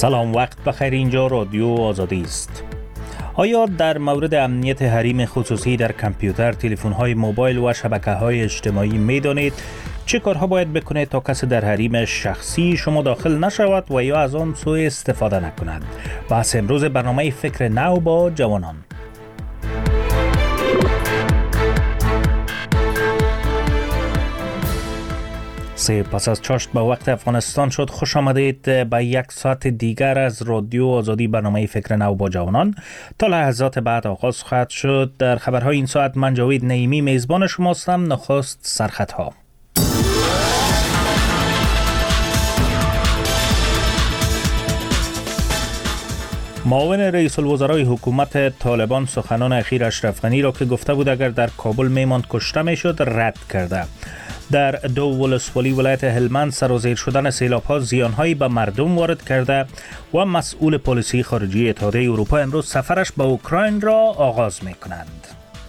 سلام، وقت بخیر. اینجا رادیو آزادی است. آیا در مورد امنیت حریم خصوصی در کامپیوتر، تلفن‌های موبایل و شبکه‌های اجتماعی می‌دانید چه کارها باید بکنید تا کسی در حریم شخصی شما داخل نشود و یا از آن سوء استفاده نکند؟ بحث امروز برنامه فکر نو با جوانان. پس از چاشت به وقت افغانستان شد. خوش آمدید به یک ساعت دیگر از رادیو آزادی، برنامه فکر نو با جوانان. تا لحظات بعد آغاز خواهد شد. در خبرهای این ساعت من جاوید نعیمی میزبان شما هستم. نخست سرخطها. معاون رئیس الوزرای حکومت طالبان سخنان اخیر اشرف غنی را که گفته بود اگر در کابل میماند کشته میشد رد کرده. در دو ولسوالی ولایت هلمند سرازیر شدن سیلاب‌ها زیانهایی به مردم وارد کرده و مسئول پلیسی خارجی اتحادیه اروپا امروز سفرش به اوکراین را آغاز می‌کنند.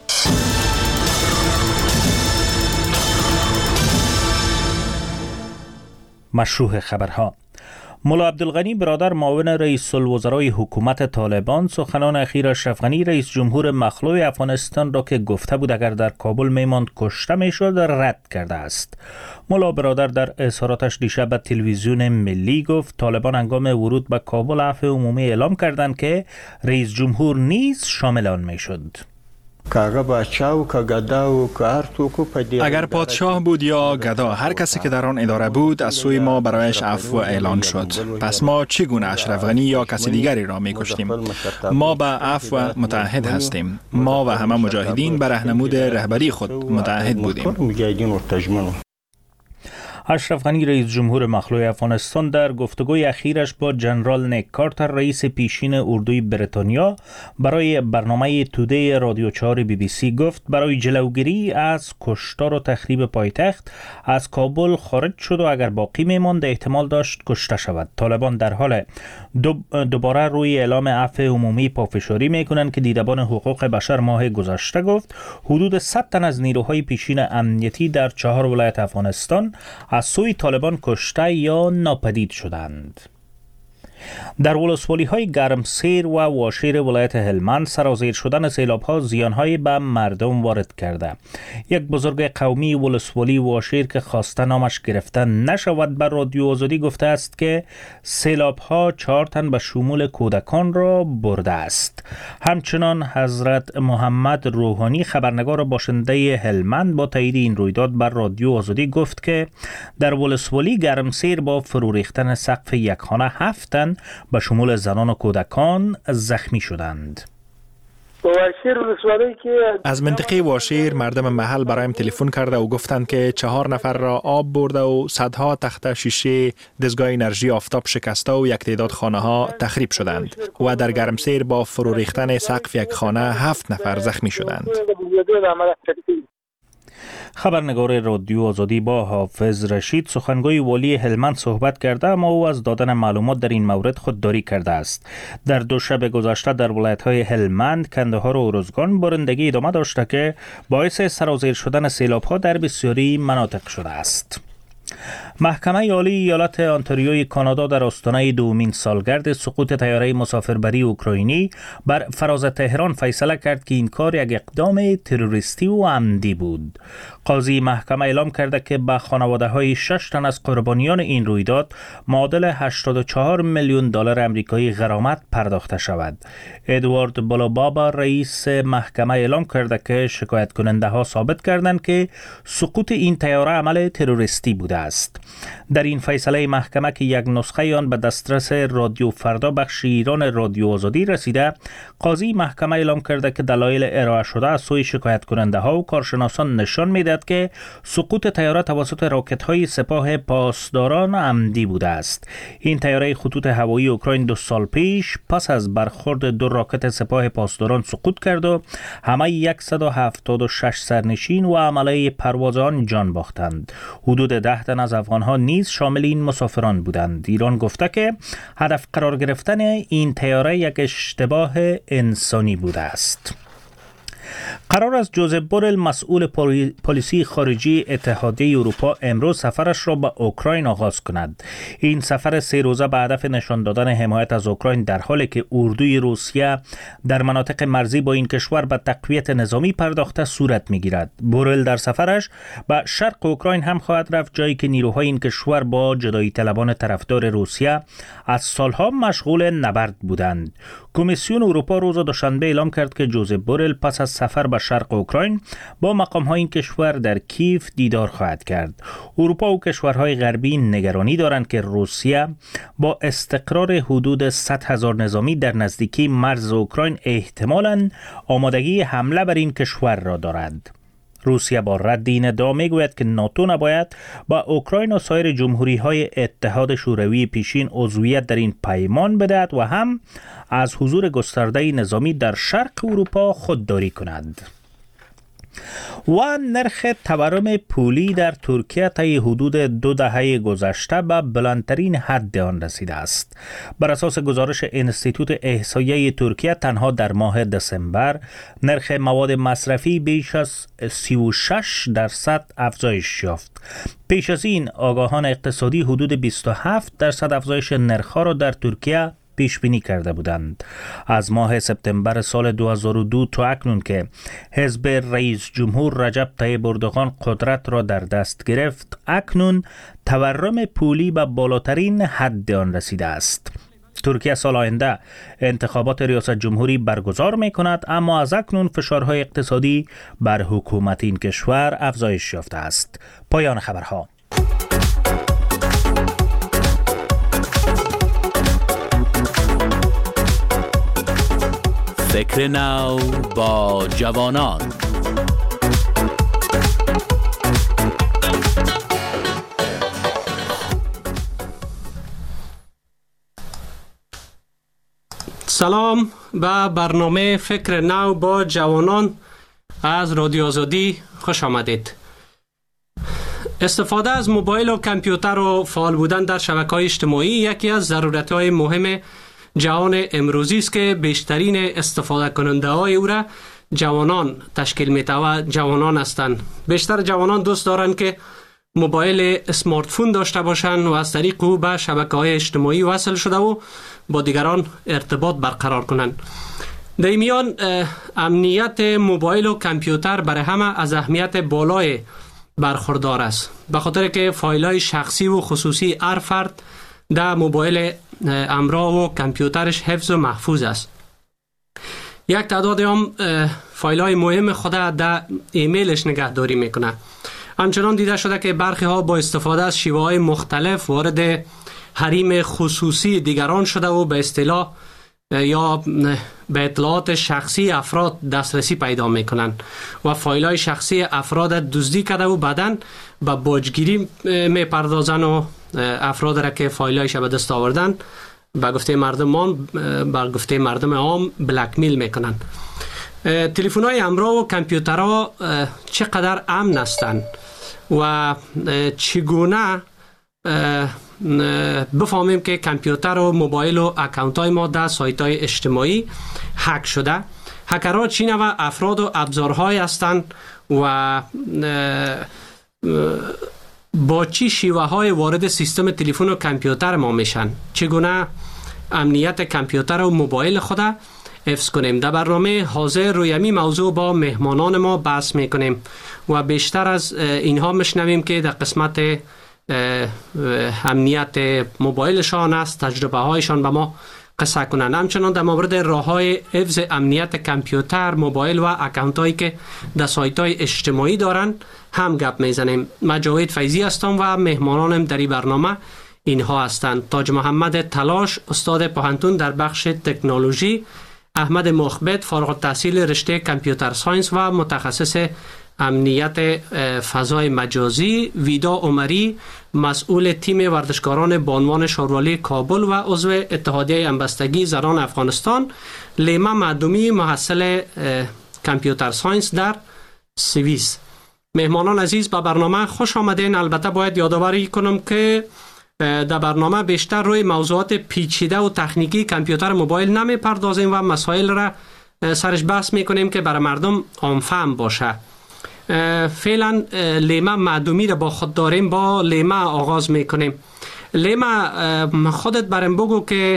مشروع خبرها. مولا عبدالغنی برادر معاون رئیس الوزرای حکومت طالبان سخنان اخیر اشرف غنی رئیس جمهور مخلوع افغانستان را که گفته بود اگر در کابل میماند کشته میشد رد کرده است. مولا برادر در اظهاراتش دیشب به تلویزیون ملی گفت طالبان هنگام ورود به کابل عفو عمومی اعلام کردند که رئیس جمهور نیز شامل آن میشد. اگر پادشاه بود یا گدا، هر کسی که در آن اداره بود از سوی ما برایش عفو اعلان شد. پس ما چگونه اشرف غنی یا کسی دیگری را می کشتیم؟ ما به عفو متعهد هستیم. ما و همه مجاهدین به راهنمود رهبری خود متعهد بودیم. اشرف غنی رئیس جمهور مخلوع افغانستان در گفتگوی اخیرش با جنرال نیک کارتر رئیس پیشین اردوی بریتانیا برای برنامه تودی رادیو 4 BBC گفت برای جلوگیری از کشتار و تخریب پایتخت از کابل خارج شد و اگر باقی میماند احتمال داشت کشته شود. طالبان در حال دوباره روی اعلام عفو عمومی پافشاری میکنند که دیدبان حقوق بشر ماه گذشته گفت حدود 100 تن از نیروهای پیشین امنیتی در 4 ولایت افغانستان از سوی طالبان کشته یا ناپدید شدند. در ولسوالی های گرمسیر و واشیر ولایت هلمند سرازیر شدن سیلاب ها زیانهایی به مردم وارد کرده. یک بزرگ قومی ولسوالی واشیر که خواسته نامش گرفته نشود به رادیو آزادی گفته است که سیلاب ها 4 تن به شمول کودکان را برده است. همچنان حضرت محمد روحانی خبرنگار باشنده هلمند با تایید این رویداد بر رادیو آزادی گفت که در ولسوالی گرمسیر با فرو ریختن سقف یک خانه 7 تن به شمول زنان و کودکان زخمی شدند. از منطقه واشیر مردم محل برایم تلفن کرده و گفتند که 4 نفر را آب برده و صدها تخته شیشه دستگاه انرژی آفتاب شکسته و یک تعداد خانه ها تخریب شدند و در گرمسیر با فرو ریختن سقف یک خانه 7 نفر زخمی شدند. خبرنگار رادیو آزادی با حافظ رشید سخنگوی والی هلمند صحبت کرده اما او از دادن معلومات در این مورد خودداری کرده است. در 2 شب گذشته در ولایت‌های هلمند، کندهار و ارزگان بارندگی ادامه داشته که باعث سرازیر شدن سیلاب‌ها در بسیاری مناطق شده است. محکمه عالی ایالت آنتاریوی کانادا در آستانه دومین سالگرد سقوط طیاره مسافربری اوکراینی بر فراز تهران فیصله کرد که این کار یک اقدام تروریستی و عمدی بود. قاضی محکمه اعلام کرده که به خانواده‌های 6 تن از قربانیان این رویداد معادل 84 میلیون دلار آمریکایی غرامت پرداخته شود. ادوارد بولوبابا رئیس محکمه اعلام کرده که شکایت کننده ها ثابت کردند که سقوط این طیاره عمل تروریستی بوده است. در این فیصله محکمه که یک نسخه آن به دسترس رادیو فردا بخش ایران رادیو آزادی رسیده، قاضی محکمه اعلام کرده که دلایل ارائه شده از سوی شکایت کننده ها و کارشناسان نشان میدهد که سقوط طیاره توسط راکت های سپاه پاسداران عمدی بوده است. این طیاره خطوط هوایی اوکراین 2 سال پیش پس از برخورد 2 راکت سپاه پاسداران سقوط کرد و همه 176 سرنشین و عمله پرواز آن جان باختند. حدود 10 تن از افغان‌ها نیز شامل این مسافران بودند. ایران گفته که هدف قرار گرفتن این طیاره یک اشتباه انسانی بوده است. قرار است جوزپ بورل مسئول پالیسی خارجی اتحادیه اروپا امروز سفرش را به اوکراین آغاز کند. این سفر 3 روزه به هدف نشان دادن حمایت از اوکراین در حالی که اردوی روسیه در مناطق مرزی با این کشور به تقویت نظامی پرداخته صورت می‌گیرد. بورل در سفرش به شرق اوکراین هم خواهد رفت، جایی که نیروهای این کشور با جدایی طلبان طرفدار روسیه از سالها مشغول نبرد بودند. کمیسیون اروپا روز دوشنبه اعلام کرد که جوزپ بورل پس از سفر به شرق اوکراین با مقام‌های این کشور در کیف دیدار خواهد کرد. اروپا و کشورهای غربی نگرانی دارند که روسیه با استقرار حدود 100,000 نظامی در نزدیکی مرز اوکراین احتمالاً آمادگی حمله بر این کشور را دارد. روسیه با رد این ادعا میگوید که ناتو نباید با اوکراین و سایر جمهوری‌های اتحاد شوروی پیشین عضویت در این پیمان بدهد و هم از حضور گسترده نظامی در شرق اروپا خودداری کند. و نرخ تورم پولی در ترکیه طی حدود 2 دهه گذشته به بلندترین حد آن رسیده است. بر اساس گزارش انستیتوت احصایه ترکیه تنها در ماه دسامبر نرخ مواد مصرفی بیش از 36% افزایش یافت. پیش از این آگاهان اقتصادی حدود 27% افزایش نرخ‌ها را در ترکیه پیش بینی کرده بودند. از ماه سپتامبر سال 2002 تا اکنون که حزب رئیس جمهور رجب طیب اردوغان قدرت را در دست گرفت، اکنون تورم پولی به بالاترین حد آن رسیده است. ترکیه سال آینده انتخابات ریاست جمهوری برگزار می کند، اما از اکنون فشارهای اقتصادی بر حکومت این کشور افزایش یافته است. پایان خبرها. فکر نو با جوانان. سلام به برنامه فکر نو با جوانان از رادیو آزادی خوش آمدید. استفاده از موبایل و کامپیوتر و فعال بودن در شبکه‌های اجتماعی یکی از ضرورت‌های مهم جهان امروزی است که بیشترین استفاده کننده های او را جوانان تشکیل می‌دهند و جوانان هستند. بیشتر جوانان دوست دارند که موبایل اسمارت فون داشته باشند و از طریق او به شبکه‌های اجتماعی وصل شده و با دیگران ارتباط برقرار کنند. در این میان امنیت موبایل و کامپیوتر برای همه از اهمیت بالای برخوردار است، به خاطر که فایل‌های شخصی و خصوصی هر فرد در موبایل همراه و کامپیوترش حفظ و محفوظ است. یک تعداد هم فایل‌های مهم خود در ایمیلش نگهداری میکنه. همچنان دیده شده که برخی ها با استفاده از شیوه‌های مختلف وارد حریم خصوصی دیگران شده و به اصطلاح یا به اطلاعات شخصی افراد دسترسی پیدا میکنند و فایل‌های شخصی افراد دزدی کرده و بعداً به باجگیری میپردازن و افراد را که فایل‌هایش به دست آوردن به گفته مردم عام بلکمیل میکنن. تلفن‌های همراه و کامپیوترها چقدر امن هستند و چگونه بفهمیم که کامپیوتر و موبایل و اکانت‌های ما در سایت‌های اجتماعی هک شده؟ هکرها چی نوع افراد و ابزارهای هستند و با چی شیوه های وارد سیستم تلفن و کامپیوتر ما میشن؟ چگونه امنیت کامپیوتر و موبایل خود حفظ کنیم؟ در برنامه حاضر روی همین موضوع با مهمانان ما بحث میکنیم و بیشتر از اینها میشنویم که در قسمت امنیت موبایلشان است، تجربه هایشان به ما قصه کنند. همچنان در مورد راه های حفظ امنیت کامپیوتر، موبایل و اکانت هایی که در سایت های اجتماعی دارند هم گپ میزنیم. من جاوید فیضی هستم و مهمانانم در این برنامه اینها هستند: تاج محمد تلاش، استاد پوهنتون در بخش تکنولوژی، احمد مخبت، فارغ التحصیل رشته کامپیوتر ساینس و متخصص امنیت فضای مجازی، ویدا عمری، مسئول تیم ورزشکاران بانوان شاروالی کابل و عضو اتحادیه همبستگی زنان افغانستان، لیما معدومی، محصل کامپیوتر ساینس در سوئیس. مهمانان عزیز به برنامه خوش آمدین. البته باید یادآوری کنم که در برنامه بیشتر روی موضوعات پیچیده و تکنیکی کامپیوتر موبایل نمی پردازیم و مسائل را سرش بحث میکنیم که برای مردم عام‌فهم باشه. فعلا لیما معدومی را با خود داریم. با لیما آغاز میکنیم. لیما، خودت برام بگو که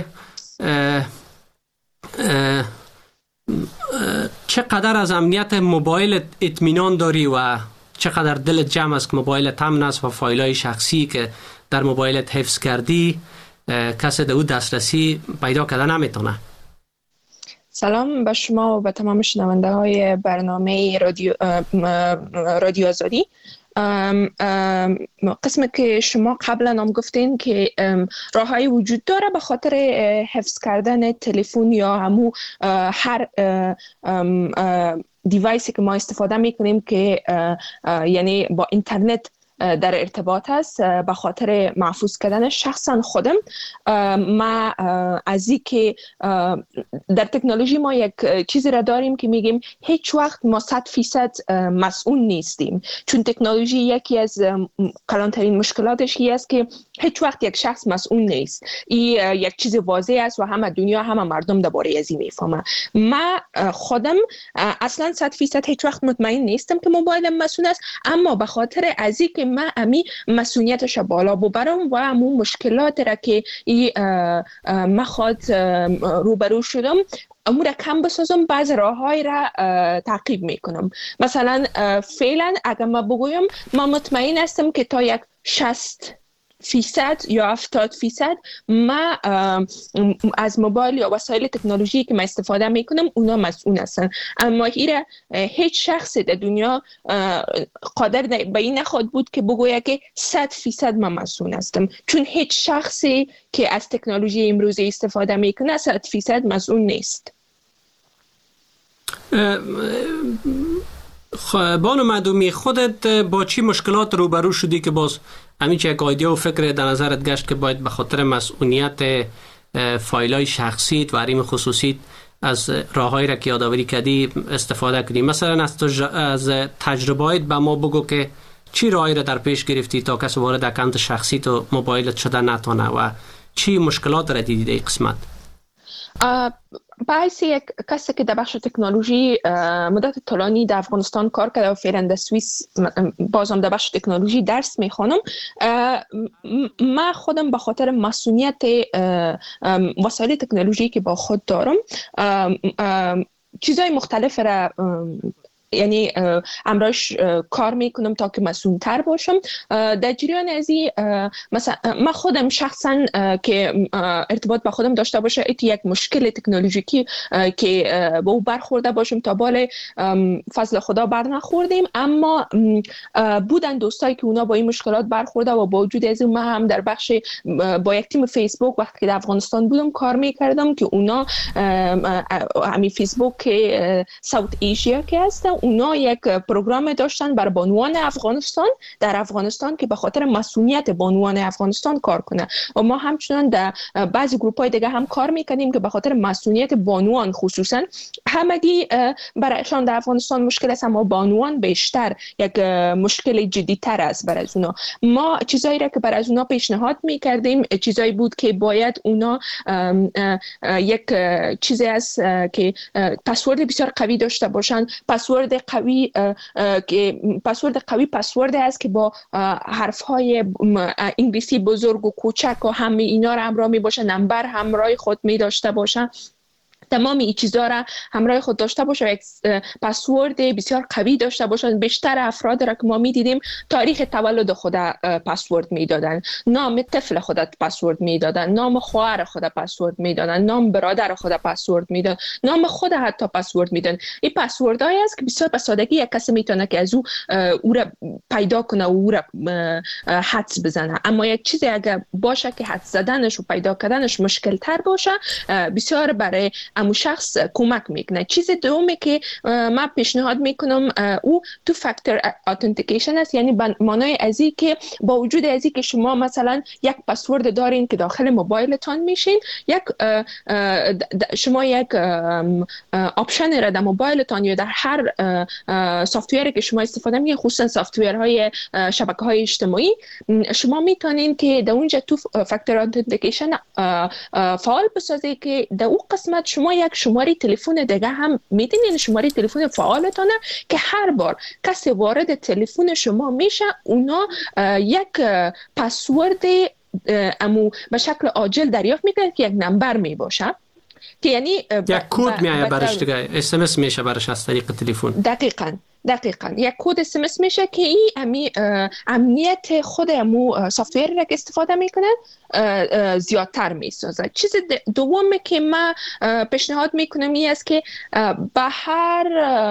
چقدر از امنیت موبایل اطمینان داری و چقدر دلت جمع است که موبایلت امن است و فایل‌های شخصی که در موبایلت حفظ کردی کسی به او دسترسی پیدا کرده نمیتونه. سلام به شما و به تمام شنونده های برنامه رادیو آزادی. قسم که قبلا قبلا گفتین که راههای وجود داره به خاطر حفظ کردن تلفن یا همو هر دیوایسی که ما استفاده میکنیم که یعنی با اینترنت در ارتباط است، به خاطر محفوظ کردن شخصا خودم. ما از این که در تکنولوژی ما یک چیزی را داریم که میگیم هیچ وقت ما 100% مسئول نیستیم، چون تکنولوژی یکی از کلانترین مشکلاتش است که هیچ وقت یک شخص مسئول نیست. این یک چیز واضح است و همه دنیا همه مردم درباره از این میفهمه. ما خودم اصلا 100% هیچ وقت مطمئن نیستم که موبایلم مسئول است، اما به خاطر از این که من امی مسئولیتش بالا ببرم و همون مشکلات را که من خود روبرو شدم امور کم بسازم، بعض راههای را تعقیب میکنم. مثلا فعلا اگر من بگویم من مطمئن هستم که تا یک 60% یا 70% ما از موبایل یا وسایل تکنولوژی که ما استفاده میکنم اونا مسئول هستن، اما ایره هیچ شخص در دنیا قادر به این نخواهد بود که بگوید که 100% من مسئول هستم، چون هیچ شخصی که از تکنولوژی امروزی استفاده میکنه 100% مسئول نیست. بانو معدومی، خودت با چی مشکلات روبرو شدی که باز همین چه یک ایده و فکر در نظرت گشت که باید به خاطر مسئولیت فایل‌های شخصیت و حریم خصوصیت از راههایی را که یادآوری کردی استفاده کردی؟ مثلا از تجربه‌ات به ما بگو که چی راهی را در پیش گرفتی تا کسی وارد اکانت شخصیت و موبایلت شده نتونه و چی مشکلات را دیدی در این قسمت؟ باعث یک کسی که در بخش تکنولوژی مدت طولانی در افغانستان کار کرده و فعلا در سوئیس بازم در بخش تکنولوژی درس میخوانم، من خودم به خاطر مسئولیت وسایل تکنولوژی که با خود دارم چیزهای مختلف را یعنی امروز کار میکنم تا که مسئول تر باشم. در جریان از این مثلا من خودم شخصا که ارتباط با خودم داشته باشه ایتی یک مشکل تکنولوژیکی که به او برخورده باشم تا بال فضل خدا بر نخوردیم، اما بودن دوستایی که اونا با این مشکلات برخورده و با وجود از اون من هم در بخش با یک تیم فیسبوک وقتی که در افغانستان بودم کار میکردم که اونا همین فیسبوک ساوت ایشیا که هست اونا یک پروگرام داشتن برای بانوان افغانستان در افغانستان که به خاطر مسئولیت بانوان افغانستان کار کنه و ما همچنان در بعضی گروپ‌های دیگه هم کار میکنیم که به خاطر مسئولیت بانوان خصوصا همگی برایشان در افغانستان مشکل است، اما بانوان بیشتر یک مشکل جدی‌تر است برای اونا. ما چیزایی را که برای اونا پیشنهاد میکردیم چیزایی بود که باید اونا یک چیزی است که پسورد بسیار قوی داشته باشن. پسورد قوی پسورد است که با حرف‌های انگلیسی بزرگ و کوچک و همه اینا را همراه می باشه، نمبر همراه خود می داشته باشه، تمام این چیزا را همراه خود داشته باشه و یک پسورد بسیار قوی داشته باشن. بیشتر افراد را که ما میدیدیم تاریخ تولد خود پسورد میدادن، نام طفل خودت پسورد میدادن، نام خواهر خود پسورد میدادن، نام برادر خود پسورد میدادن، نام خود حتی پسورد میدادن. این پسوردهایی است که بسیار به سادگی یک کسی میتونه که از او را پیدا کنه و او را حدس بزنه، اما یک چیزی اگر باشه که حدس زدنش و پیدا کردنش مشکل تر باشه بسیار برای امو شخص کمک میکنه. چیز دومی که من پیشنهاد میکنم او تو فاکتور اتنتیکیشن است، یعنی به معنای ازی که با وجود ازی که شما مثلا یک پسورد دارین که داخل موبایلتان میشین، شما یک آپشن را در موبایلتان یا در هر سافتوری که شما استفاده میکنین، خصوصا سافتورهای شبکه‌های اجتماعی، شما میتونین که در اونجا تو فاکتور اتنتیکیشن فعال بسازید که در اون قسمت شما شما یک شماره تلفن دیگه هم میدین، یعنی شماره تلفن فعالتانه که هر بار کسی وارد تلفن شما میشه اونا یک پسورد امو به شکل عاجل دریافت میکنه که یک نمبر میباشه که یعنی یک کد میایه برش دیگه، اس ام اس میشه برش از طریق تلفن. دقیقاً یک کد اس ام اس میشه که این امنیت خود امو سافتویر را که استفاده میکنه زیادتر میسازه. چیز دومی که من پیشنهاد میکنم این است که به هر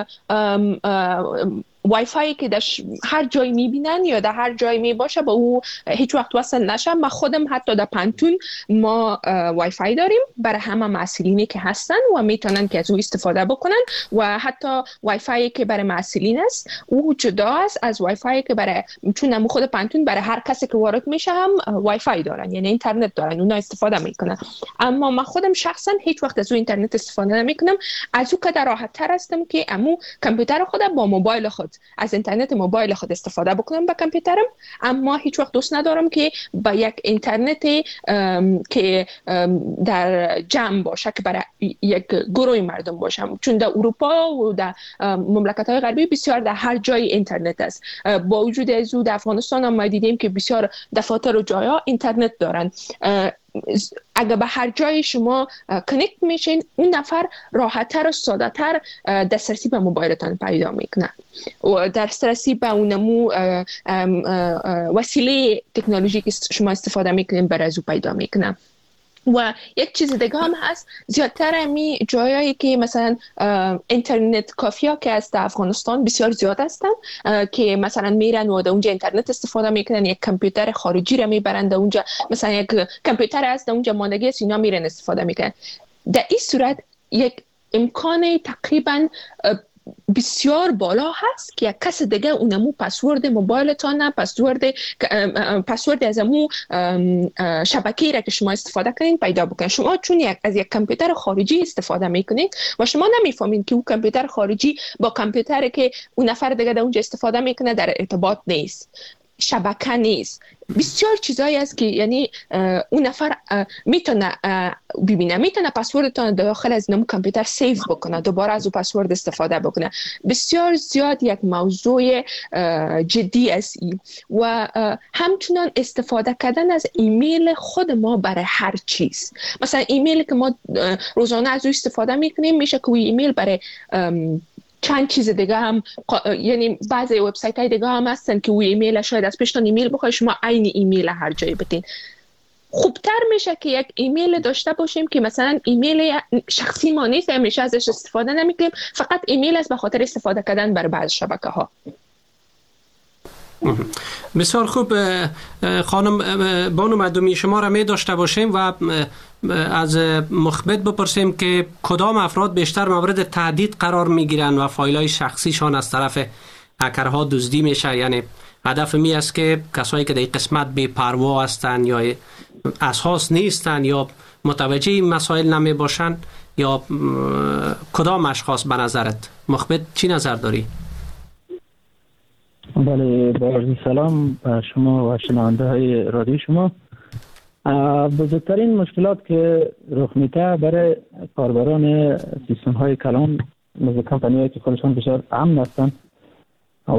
وای فای که در هر جای میبینن یا در هر جای میباشه با او هیچ وقت وصل نشه. من خودم حتی در پانتون ما وای فای داریم برای همه مسئولینی که هستن و میتونن که از او استفاده بکنن و حتی وای فای که برای مسئولین است او جدا است از وای فای که برای، چون خود پانتون برای هر کسی که وارد میشه هم وای فای دارن، یعنی اینترنت دارن، اونا استفاده میکنن. اما من خودم شخصا هیچ وقت از او اینترنت استفاده نمیکنم، از او که راحت تر هستم که امو کامپیوتر خودم با موبایل خود از اینترنت موبایل خود استفاده بکنم با کامپیوترم. اما هیچ وقت دوست ندارم که با یک اینترنت که در جمع باشه که برای یک گروه مردم باشه، چون در اروپا و در مملکت‌های غربی بسیار در هر جای اینترنت است. با وجود از او در افغانستان هم ما دیدیم که بسیار دفاتر و جاها اینترنت دارن. اگر به هر جای شما کانکت میشین اون نفر راحت‌تر و ساده‌تر دسترسی به موبایلتان پیدا میکنه و دسترسی به اونمو وسیله تکنولوژی که شما استفاده میکنین برای از او پیدا میکنه. و یک چیز دیگه هم هست، زیادتر امی جایایی که مثلا اینترنت کافیا که از افغانستان بسیار زیاد هستن که مثلا میرن و در اونجا اینترنت استفاده میکنن، یک کامپیوتر خارجی را میبرن در اونجا، مثلا یک کامپیوتر هست در اونجا ماندگی است اینا میرن استفاده میکنن. در این صورت یک امکان تقریبا بسیار بالا هست که یک کس دیگه اونمو پسورد موبایلتان، پسورد از امو شبکه‌ای را که شما استفاده کنین پیدا بکنین. شما چون از یک کامپیوتر خارجی استفاده میکنید و شما نمیفهمین که اون کامپیوتر خارجی با کامپیوتری که اون نفر دیگه در اونجا استفاده میکنه در ارتباط نیست، شبکه نیست، بسیار چیزایی است که یعنی اون نفر میتونه ببینه، میتونه پسوردتان داخل از نمو کامپیوتر سیو بکنه، دوباره از اون پسورد استفاده بکنه. بسیار زیاد یک موضوع جدی است و همچنان استفاده کردن از ایمیل خود ما برای هر چیز. مثلا ایمیل که ما روزانه از او استفاده میکنیم میشه که ایمیل برای چند چیز دیگه هم، یعنی بعضی وبسایت های دیگه هم هستن که وی ایمیل شاید از پیشتون ایمیل بخوای شما عین ایمیل هر جایی بتین. خوبتر میشه که یک ایمیل داشته باشیم که مثلا ایمیل شخصی ما نیست، همیشه ازش استفاده نمیکنیم، فقط ایمیل است به خاطر استفاده کردن بر بعض شبکه ها. بسیار خوب خانم بانو مدومی، شما را می داشته باشیم و از مخبت بپرسیم که کدام افراد بیشتر مورد تهدید قرار می گیرن و فایل های شخصیشان از طرف هکرها دزدی میشه. یعنی هدف می است که کسایی که در این قسمت بی پروا هستند یا اساس نیستند یا متوجه این مسائل نمی باشند، یا کدام اشخاص به نظرت؟ مخبت چی نظر داری؟ بله، با عرض سلام به شما و شنونده های رادیو شما. بزرگترین مشکلات که رخ میده برای کاربران سیستم های کلان مثل کمپانی هایی که خودشان بسیار امن هستند و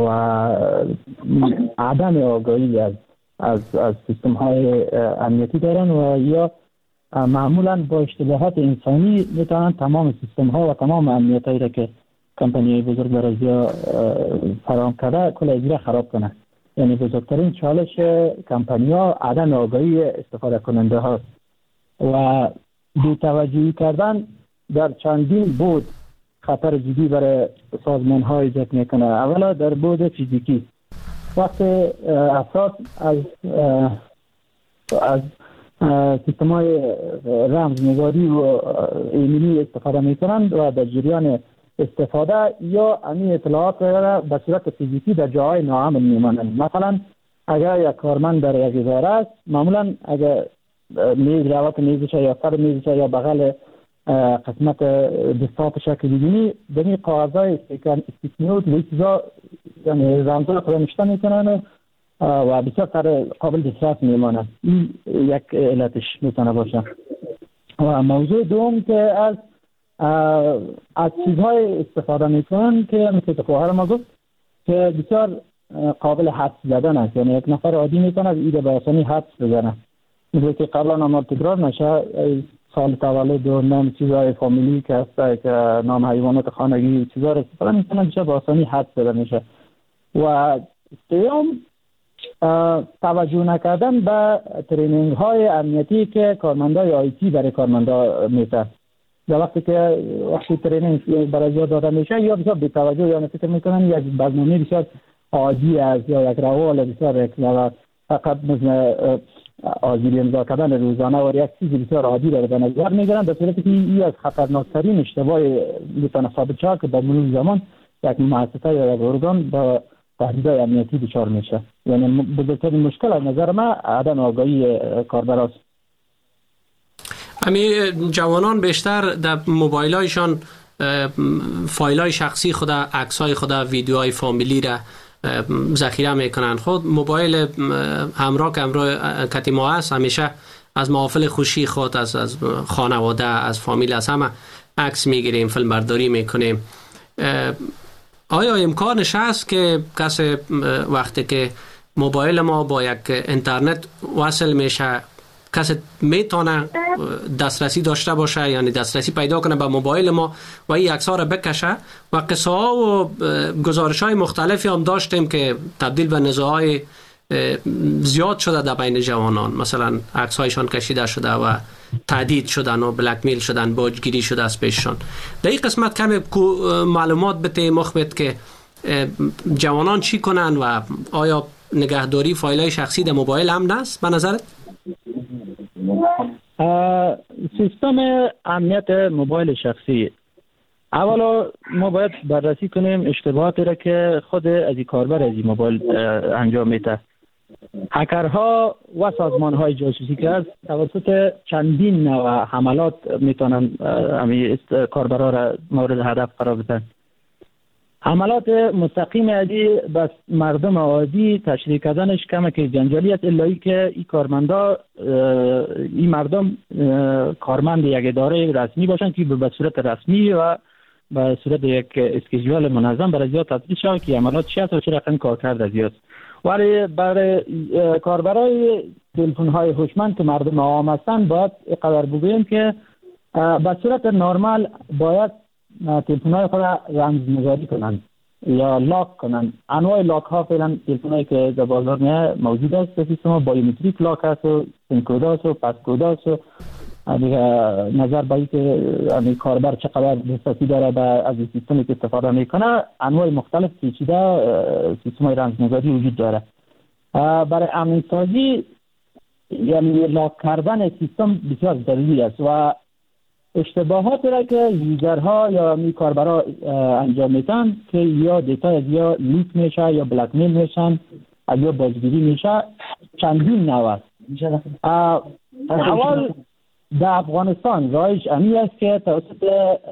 عدم آگاهی از سیستم های امنیتی دارن و یا معمولا با اشتباهات انسانی میتونن تمام سیستم ها و تمام امنیت هایی را که کمپانی بزرگ برازیا فراهم کرده کل اجرا خراب کنه. یعنی بزرگترین چالش کمپانی ها عدم آگاهی استفاده کننده هاست و بی‌توجهی کردن در چندین بود خطر جدی برای سازمان ها ایجاد میکنه. اولا در بود فیزیکی، وقتی افراد از سیستم های رمزنگاری و ایمیلی استفاده میکنند و در جریان استفاده یا امی اطلاعات را به صورت فیزیکی در جاهای ناامن میمانند. مثلا اگر یک کارمند در یک اداره است، معمولا اگر میز روات میزش یا سر میزش یا بغل قسمت دستات شکل ببینی در این کاغذهای استیکنیوت و چیزا یعنی رمزها خود نشته میکنن و بسیار قابل دسترس میمانند. این یک علتش میتونه باشه. و موضوع دوم که از از چیزهای استفاده میکنن که مثل که خواهر ما گفت که بسیار قابل حدس زدن است. یعنی یک نفر عادی میتونه از ایده به آسانی حدس بزنه، مثل که قبلا نام تکرار نشه، سال تولد و نام چیزهای فامیلی که هسته که نام حیوانات خانگی چیزها رو استفاده میکنه بشه به آسانی حدس زده میشه. و سیوم توجه نکردن به ترینینگ های امنیتی که کارمندای آیتی برای کارمندا میده. در وقتی ترینینگ برای زیاد داده میشه یا بسیار بی توجه یا فکر میکنن یک برنامه بسیار عادی است یا یک روال بسیار فقط مثل آزیری امضا کردن روزانه و یک چیز بسیار عادی رو به نظر میگیرن، در صورتی که این از خطرناکترین اشتباه میتونه ثابت شود که با مرور زمان یک مؤسسه یا یک ارگان با تهدیدهای امنیتی دچار میشه. یعنی بزرگترین مشکل از نظر من عدم آگاهی کاربراست. همین جوانان بیشتر در موبایلایشان فایلای شخصی خود، عکسای خود، ویدیوهای فامیلی را ذخیره میکنن. خود موبایل همراه که همراه کتی ما هست، همیشه از محافل خوشی خود، از خانواده، از فامیل، از همه عکس میگیریم، فیلم برداری میکنیم. آیا امکانش هست که کسی وقتی که موبایل ما با یک اینترنت وصل میشه، کسی میتونه دسترسی داشته باشه، یعنی دسترسی پیدا کنه به موبایل ما و این عکس‌ها را بکشه؟ و قصه ها و گزارش های مختلفی هم داشتیم که تبدیل به نزاع‌های زیاد شده در بین جوانان، مثلا عکس هایشان کشیده شده و تهدید شدن و بلک میل شدن، باجگیری شده از پیششان. در این قسمت کمی معلومات بده مخبت که جوانان چی کنن و آیا نگهداری فایل‌های شخصی در موبایل امن است به نظرت؟ سیستم امنیت موبایل شخصی، اولا ما باید بررسی کنیم اشتباهاتی را که خود از این کاربر از این موبایل انجام میده. هکرها و سازمان‌های جاسوسی که است توسط چندین نوع حملات میتونن همین کاربرها را مورد هدف قرار بدن. حملات مستقیم ازی بس مردم عادی تشریح کردنش کمه که جنجالی است، الا که این کارمندا این مردم کارمند یک اداره رسمی باشن که به صورت رسمی و به صورت یک اسکیجول منظم برای زیاد تطبیق شود که عملات چی است و چه رقم کارکرد از است. ولی برای کاربرای تلفن‌های هوشمند که مردم عام هستند باید اینقدر بگوییم که به صورت نرمال باید تلفن‌های خود را رمزنگاری کنند یا لاک کنند. انواع لاک ها فعلا تلفن‌هایی که در بازار موجود است، سیستم بایومتریک لاک است و پین کد است و پس کد است و دیگه نظر به اینکه کاربر چقدر دسترسی داره از این سیستمی که استفاده میکنه، انواع مختلف پیچیده سیستم‌های رمزنگاری وجود داره. برای امن‌سازی یعنی لاک کردن سیستم بسیار ضروری است و اشتباهات را که یوزرها یا کاربرا انجام میدن که یا دیتا از یا لیک میشه یا بلک میل میشن یا بازگیری میشه چندین نوع است. اول در افغانستان رایج امی است که توسط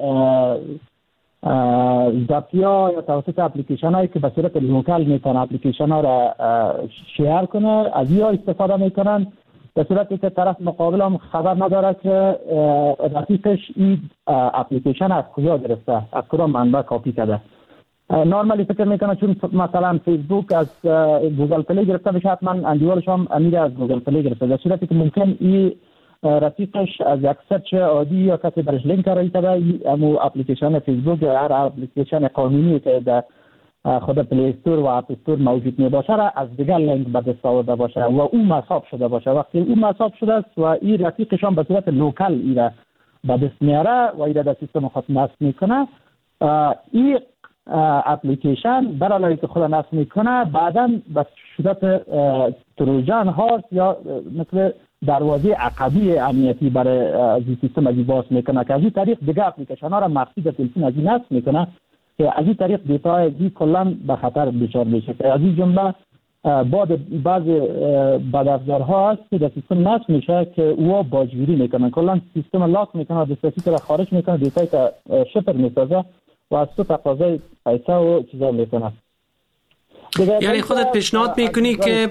زاپیا یا توسط اپلیکیشن هایی که به صورت لوکال میتونه اپلیکیشن ها را شیر کنه از یا استفاده میکنن، به صورتی که طرف مقابل هم خبر نداره که رفیقش این اپلیکیشن از کجا گرفته، از کدام منبع کپی کرده. نورمالی فکر میکنه چون مثلا فیسبوک از گوگل پلی گرفته بشه حتما اندیوالش هم امیر از گوگل پلی گرفته، در صورتی که ممکن این رفیقش از یک سرچ عادی یا کسی برش لینک رایی کرده امو اپلیکیشن فیسبوک یا هر اپلیکیشن قانونی که در خود پلی استور و اپ استور موجود می باشه را از دیگر لینک به دست آورده باشه و اون مصاب شده باشه. وقتی اون مصاب شده است و این رفیقشان به صورت لوکال ایره به دست میاره و ایره در سیستم خود نصب میکنه، این اپلیکیشن برای که خود نصب میکنه بعدا به صورت تروجان هاست یا مثل دروازه عقبی امنیتی برای سیستم از باز میکنه که از این طریق دیگه اپلیکیشن ها را مخفی در تلفن از این نصب میکنه که از این طریق دیتا از این کلان به خطر دچار میشه. که از این جمله بعض بدافزارها هست که در سیستم نصب میشه که او باجگیری میکنن، کلان سیستم لاک میکنه، دسترسی را خارج میکنه، دیتایی که شفر میسازه و از تو تقاضای پیسه و چیزا میکنه. یعنی خودت پیشنهاد میکنی که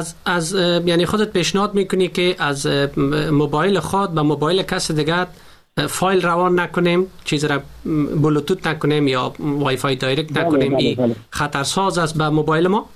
یعنی خودت پیشنهاد میکنی که از موبایل خود به موبایل کس دیگر فایل روان نکنیم، چیز را بلوتوت نکنیم یا وای فای دایرکت نکنیم، این خطرساز است به موبایل ما؟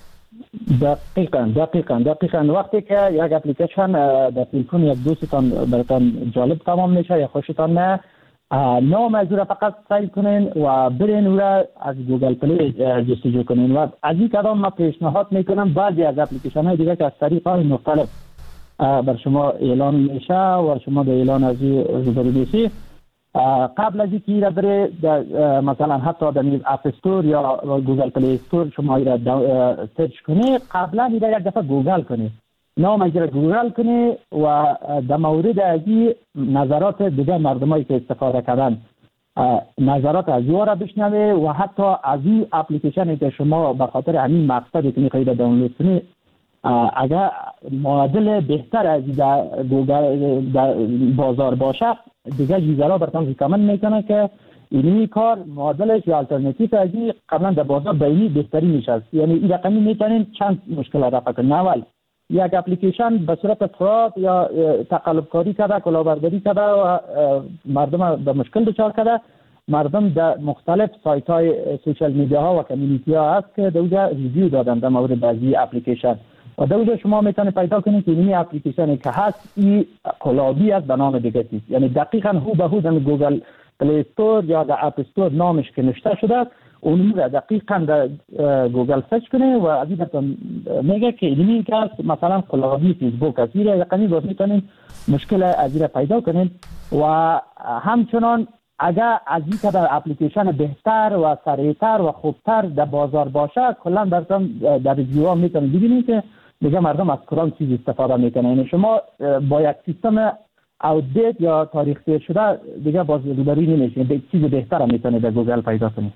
دقیقاً وقتی که یک اپلیکیشن در تلفن یک دوستتان براتون جالب تمام میشه یا خوشتان نه، نام از را فقط سیو کنین و برین او را از گوگل پلی جستجو کنین و از این کدام ما پیشنهاد میکنم بعضی از اپلیکیشن های دیگه که از طریق های مختلف بر شما اعلان میشه و شما به اعلان از روبرو میشی، قبل از اینکه را بره مثلا حتی در اپ استور یا گوگل پلی استور شما را سرچ کنی، قبلا این یک دفعه گوگل کنی، نام از را گوگل کنی و در مورد از نظرات دیگه مردمایی که استفاده کردن نظرات از او را بشنوی و حتی از این اپلیکیشنی که شما به خاطر همین مقصدی که میخواهید دانلود کنی اگر معادل بهتر از گوگل در بازار باشه، دیگه یوزرها براتون ریکامند میکنه که این کار معادلش یا الटरनेटिव از این قبلا در بازار بینی بهتری میشه. یعنی این رقمی میتونین چند مشکل رفع کنین. اول یک اپلیکیشن به صورت فراد یا تقلب کاری کرده، کلاهبرداری کرده و مردم به مشکل دچار کرده. مردم در مختلف سایت های سوشال میدیا ها و کمیونیتی ها هست که در اونجا ریویو دادن در مورد بعضی اپلیکیشن و در اونجا شما میتونید پیدا کنید که این اپلیکیشنی که هست این کلابی است به نام دیگه است. یعنی دقیقاً هو به هو در گوگل پلی استور یا در اپ استور نامش که نوشته شده اون را دقیقاً در گوگل سرچ کنه و از این میگه که این که مثلا کلابی فیسبوک است. این یقینی باز میتونید مشکل از این پیدا کنید و همچنان اگر از این که در اپلیکیشن بهتر و سریعتر و خوبتر در بازار باشه کلا براتون در ریویو ها میتونید ببینید که دیگه مردم از کدام چیز استفاده میکنن. یعنی شما با یک سیستم آوتدیت یا تاریخ سیر شده دیگه باز روبروی نمیشین، به چیز بهتر میتونید در گوگل پیدا کنید.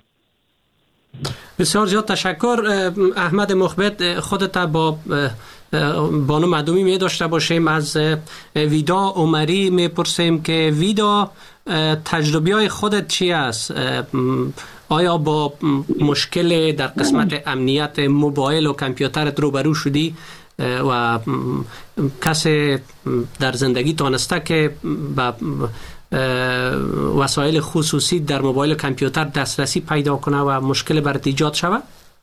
بسیار زیاد تشکر احمد مخبت. خودت با بانو معدومی می داشته باشیم. از ویدا عمری میپرسیم که ویدا تجربه های خودت چی است؟ آیا با مشکل در قسمت امنیت موبایل و کامپیوترت روبرو شدی و کسی در زندگی تانسته که با وسایل خصوصی در موبایل و کامپیوتر دسترسی پیدا کنه و مشکل برات ایجاد شود؟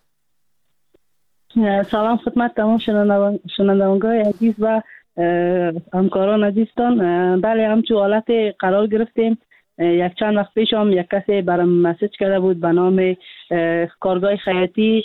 سلام خدمت تمام شنوندگان عزیز و همکاران عزیزتان. بله همچون حالت قرار گرفتیم. یک چند وقت پیش هم یک کسی برام مسیج کرده بود به نام کارگاه خیاطی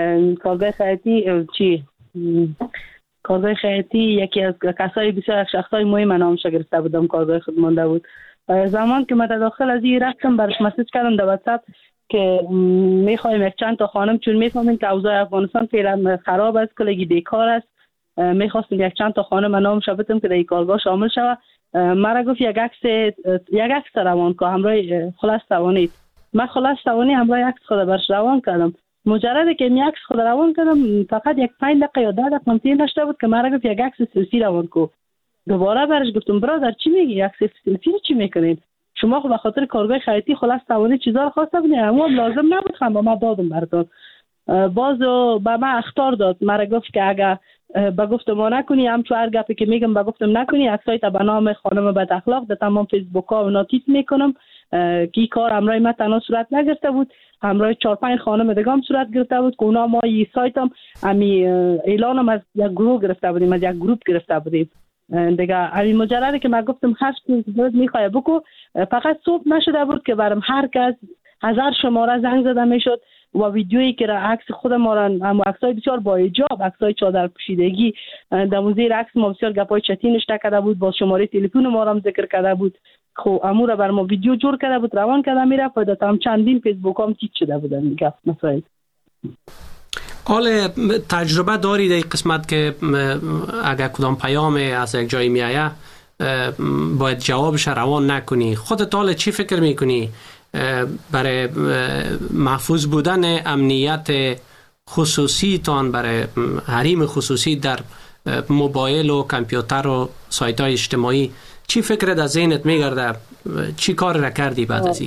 یکی از کسای بسیار شخصای مهم نامش گرفته بودم، کارگاه خود مانده بود. زمان که من داخل از این رفتم برش مسیج کردم در واتساپ که میخوایم یک چند تا خانم، چون میفهمیم که اوضاع افغانستان فعلا خراب است، کلگی بیکار است، میخواستم یک چند تا خانم نامش بدم که در این کارگاه شامل شود. مرا گفت یک عکس روان که همراه خلاص توانید. من خلاص توانی همراه عکس خود برش روان کردم. مجرد که این عکس خود روان کردم فقط یک 5 دقیقه یا 10 دقیقه تیر نشده بود که مرا گفت یک عکس سلفی روان کو. دوباره برش گفتم برادر چی میگی؟ عکس سلفی چی میکنید؟ شما خب به خاطر کارگاه خیاطی خلاص توانی چیزا رو خواسته بودین، اما لازم نبود خم با من دادم براتون. بازو به من اخطار داد. مرا گفت که اگر با گفتم ما نکنی، همچون هر گپی که میگم با گفتم نکنی، عکسای تا به نام خانم بد اخلاق در تمام فیسبوک ها و ناتیت میکنم که این کار همراه من تنها صورت نگرفته بود، همراه 4-5 خانم دیگه هم صورت گرفته بود که اونا ما این سایت هم امی اعلانم از یک گروه گرفته بودیم، از یک گروپ گرفته بودیم دیگه. همین مجرده که من گفتم هر چیز میخوای بکو، فقط صبح نشده بود که برام هر کس 1000 شماره زنگ زده میشد و ویدیویی که عکس خود ما را هم عکسای بسیار با حجاب، عکسای چادر پوشیدگی، در زیر عکس ما بسیار گپای چتی نشته کرده بود، با شماره تلفن ما را ذکر کرده بود. خب امور بر ما ویدیو جور کرده بود، روان کرده میرفت و تا هم چندین فیسبوک هم تیک شده بودن گپ مسائل. حال تجربه داری در قسمت که اگر کدام پیام از یک جایی میآید باید جوابش روان نکنی؟ خودت حال چی فکر میکنی برای محفوظ بودن امنیت خصوصی تان، برای حریم خصوصی در موبایل و کامپیوتر و سایت های اجتماعی؟ چی فکرت از ذهنت میگرده؟ چی کار را کردی بعد از این؟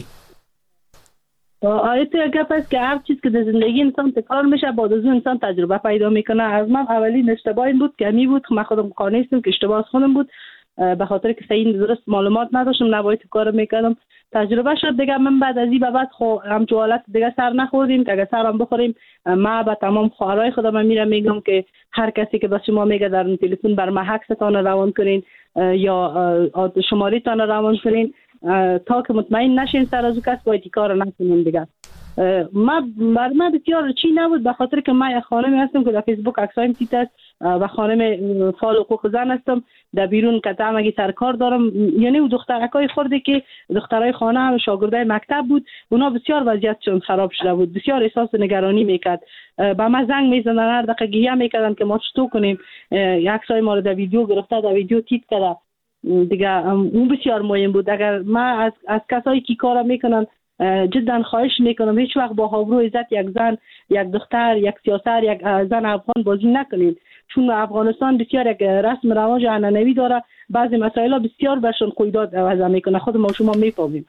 آیت گپ است که هر چیز که در زندگی انسان تکرار میشه بعد از اون انسان تجربه پیدا میکنه. از من اولین اشتباه این بود که می بود، من خودم قانع هستم که اشتباه از خودم بود. به خاطر که صحیح درست معلومات نداشتم نباید کار میکردم. تجربه شد دیگه. من بعد از این به بعد همچو حالت دیگه سر نخوردیم که اگه سرم بخوریم ما به تمام خواهرای خودم میرم میگم که هر کسی که به شما میگه در تلفن بر ما عکستان روان کنین یا شماره تان روان کنین تا که مطمئن نشین سر از کس باید کار نکنین دیگه. بر من بسیار چی نبود به خاطر که من یک خانمی هستم که در فیسبوک عکسایم تیت است و خانم فعال حقوق زن هستم در بیرون قطعا مگی سرکار دارم. یعنی او دخترکای خورده که دخترای خانه هم شاگردای مکتب بود اونا بسیار وضعیتشون خراب شده بود بسیار احساس نگرانی میکرد با ما زنگ میزنن هر دقیقه گریه میکردن که ما چطور کنیم. عکسای ما رو در ویدیو گرفته در ویدیو تیت کرده دیگه. اون بسیار مهم بود. اگر ما از کسایی که کار میکنن جدا خواهش میکنم هیچ وقت با آبرو عزت یک زن یک دختر یک سیاسر یک زن افغان بازی نکنید چون افغانستان بسیار یک رسم رواج عنعنوی داره. بعضی مسائل بسیار برشون قیودات وضع میکنه خود ما شما میفهمیم.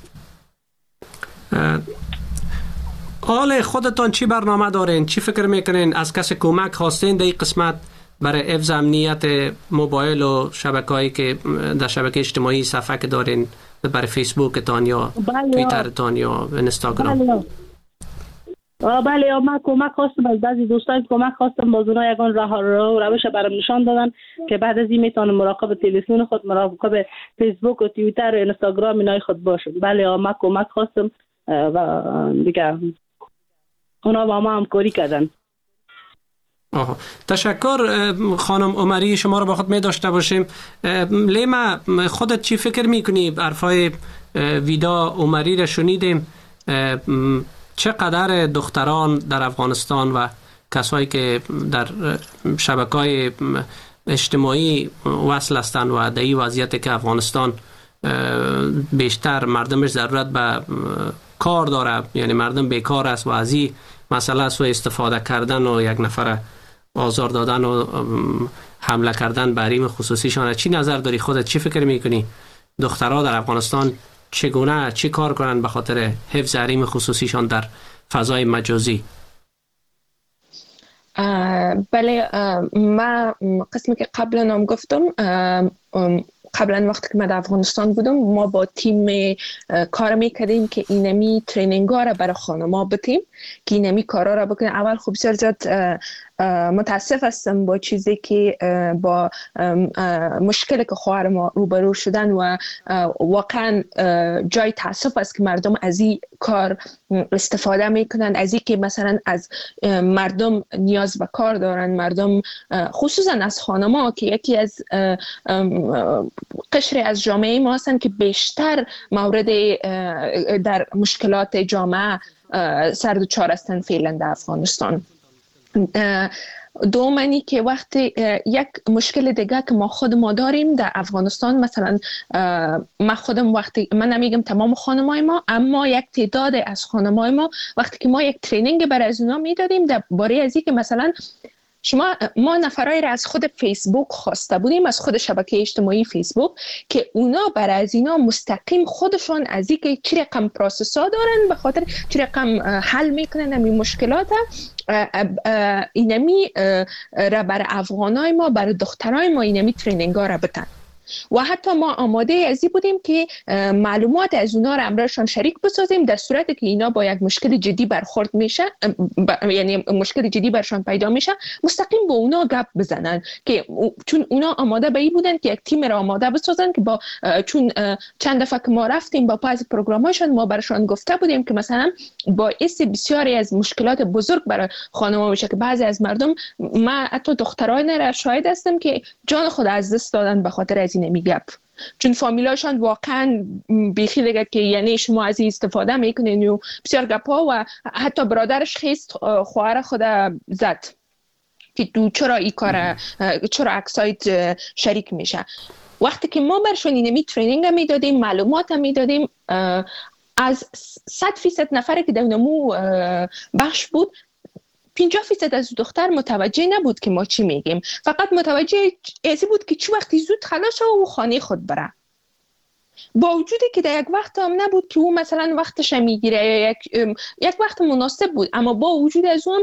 حال خودتان چی برنامه دارین؟ چی فکر میکنین؟ از کسی کمک خواستین در این قسمت برای حفظ امنیت موبایل و شبکه‌ای که در شبکه اجتماعی صفحه که دارین برای فیسبوک تان یا توییتر تان یا اینستاگرام؟ بله من کمک خواستم از بعضی دوستان کمک خواستم باز اونا یگان روش برام نشان دادن که بعد از این میتونم مراقب تلفن خود مراقب فیسبوک و توییتر و اینستاگرام اینای خود باشم. بله من کمک خواستم و دیگه اونا با ما همکاری کردن. تشکر خانم عمری. شما رو با خود می داشته باشیم. لیما خودت چی فکر میکنی؟ حرفای ویدا عمری را شنیدیم. چقدر دختران در افغانستان و کسایی که در شبکه‌های اجتماعی وصل هستند و در این وضعیتی که افغانستان بیشتر مردمش ضرورت به کار داره یعنی مردم بیکار است و از این مسئله سوء استفاده کردن و یک نفر آزار دادن و حمله کردن به حریم خصوصیشان. چی نظر داری خودت؟ چی فکر میکنی دخترها در افغانستان چگونه چی کار کنن به خاطر حفظ حریم خصوصیشان در فضای مجازی؟ بله ما قسمی که قبلا هم گفتم قبلا وقتی که ما در افغانستان بودم ما با تیم کار میکردیم که اینمی ترینینگ ها را برای خانما بتیم که اینمی کارا را بکنیم. اول خوب بسیار زیاد متاسف هستم با چیزی که با مشکلی که خواهر ما روبرو شدن و واقعا جای تاسف است که مردم از این کار استفاده میکنن، از این که مثلا از مردم نیاز به کار دارن، مردم خصوصا از خانما که یکی از قشری از جامعه ما هستن که بیشتر مورد در مشکلات جامعه سر دچار هستن فعلا در افغانستان. دومانی که وقتی یک مشکل دیگه که ما خود ما داریم در افغانستان، مثلا من خودم وقتی من نمیگم تمام خانمای ما، اما یک تعداد از خانمای ما وقتی که ما یک ترینینگ برای از اونا میدادیم درباره از اینکه مثلا ما نفرایی را از خود فیسبوک خواسته بودیم، از خود شبکه اجتماعی فیسبوک، که اونا برای از اینا مستقیم خودشون از اینکه چه رقم پروسسا دارن به خاطر چه رقم حل میکنن این مشکلات اینمی را برای افغانای ما، برای دخترای ما اینمی ترینینگ ها را بتن. و حتی ما آماده ازی بودیم که معلومات از اونا را امرشان شریک بسازیم در صورتی که اینا با یک مشکل جدی برخورد میشه، یعنی مشکل جدی برشان پیدا میشه، مستقیم با اونا گپ بزنن، که چون اونا آماده به این بودن که یک تیم را آماده بسازن که با چون چند دفعه که ما رفتیم با بعضی پروگرام‌هاشون ما برشان گفته بودیم که مثلا باعث بسیاری از مشکلات بزرگ برای خانم‌ها میشه که بعضی از مردم، ما حتی دخترای را شاهد هستم که جان خود از دست دادن به خاطر از نمیگپ، چون فامیلاشان واقعا بیخی دیگه که یعنی شما از این استفاده میکنین و بسیار گپا، و حتی برادرش خیست خواهر خود زد که تو چرا این کار، چرا عکسایت شریک میشه. وقتی که ما برشون اینمی ترینینگ میدادیم، معلومات میدادیم، از 100% نفری که در نمو بخش بود 50% از دختر متوجه نبود که ما چی میگیم، فقط متوجه ازی بود که چی وقتی زود خلاص و خانه خود بره، با وجودی که در یک وقت هم نبود که او مثلا وقتش میگیره، یک وقت مناسب بود، اما با وجود از اون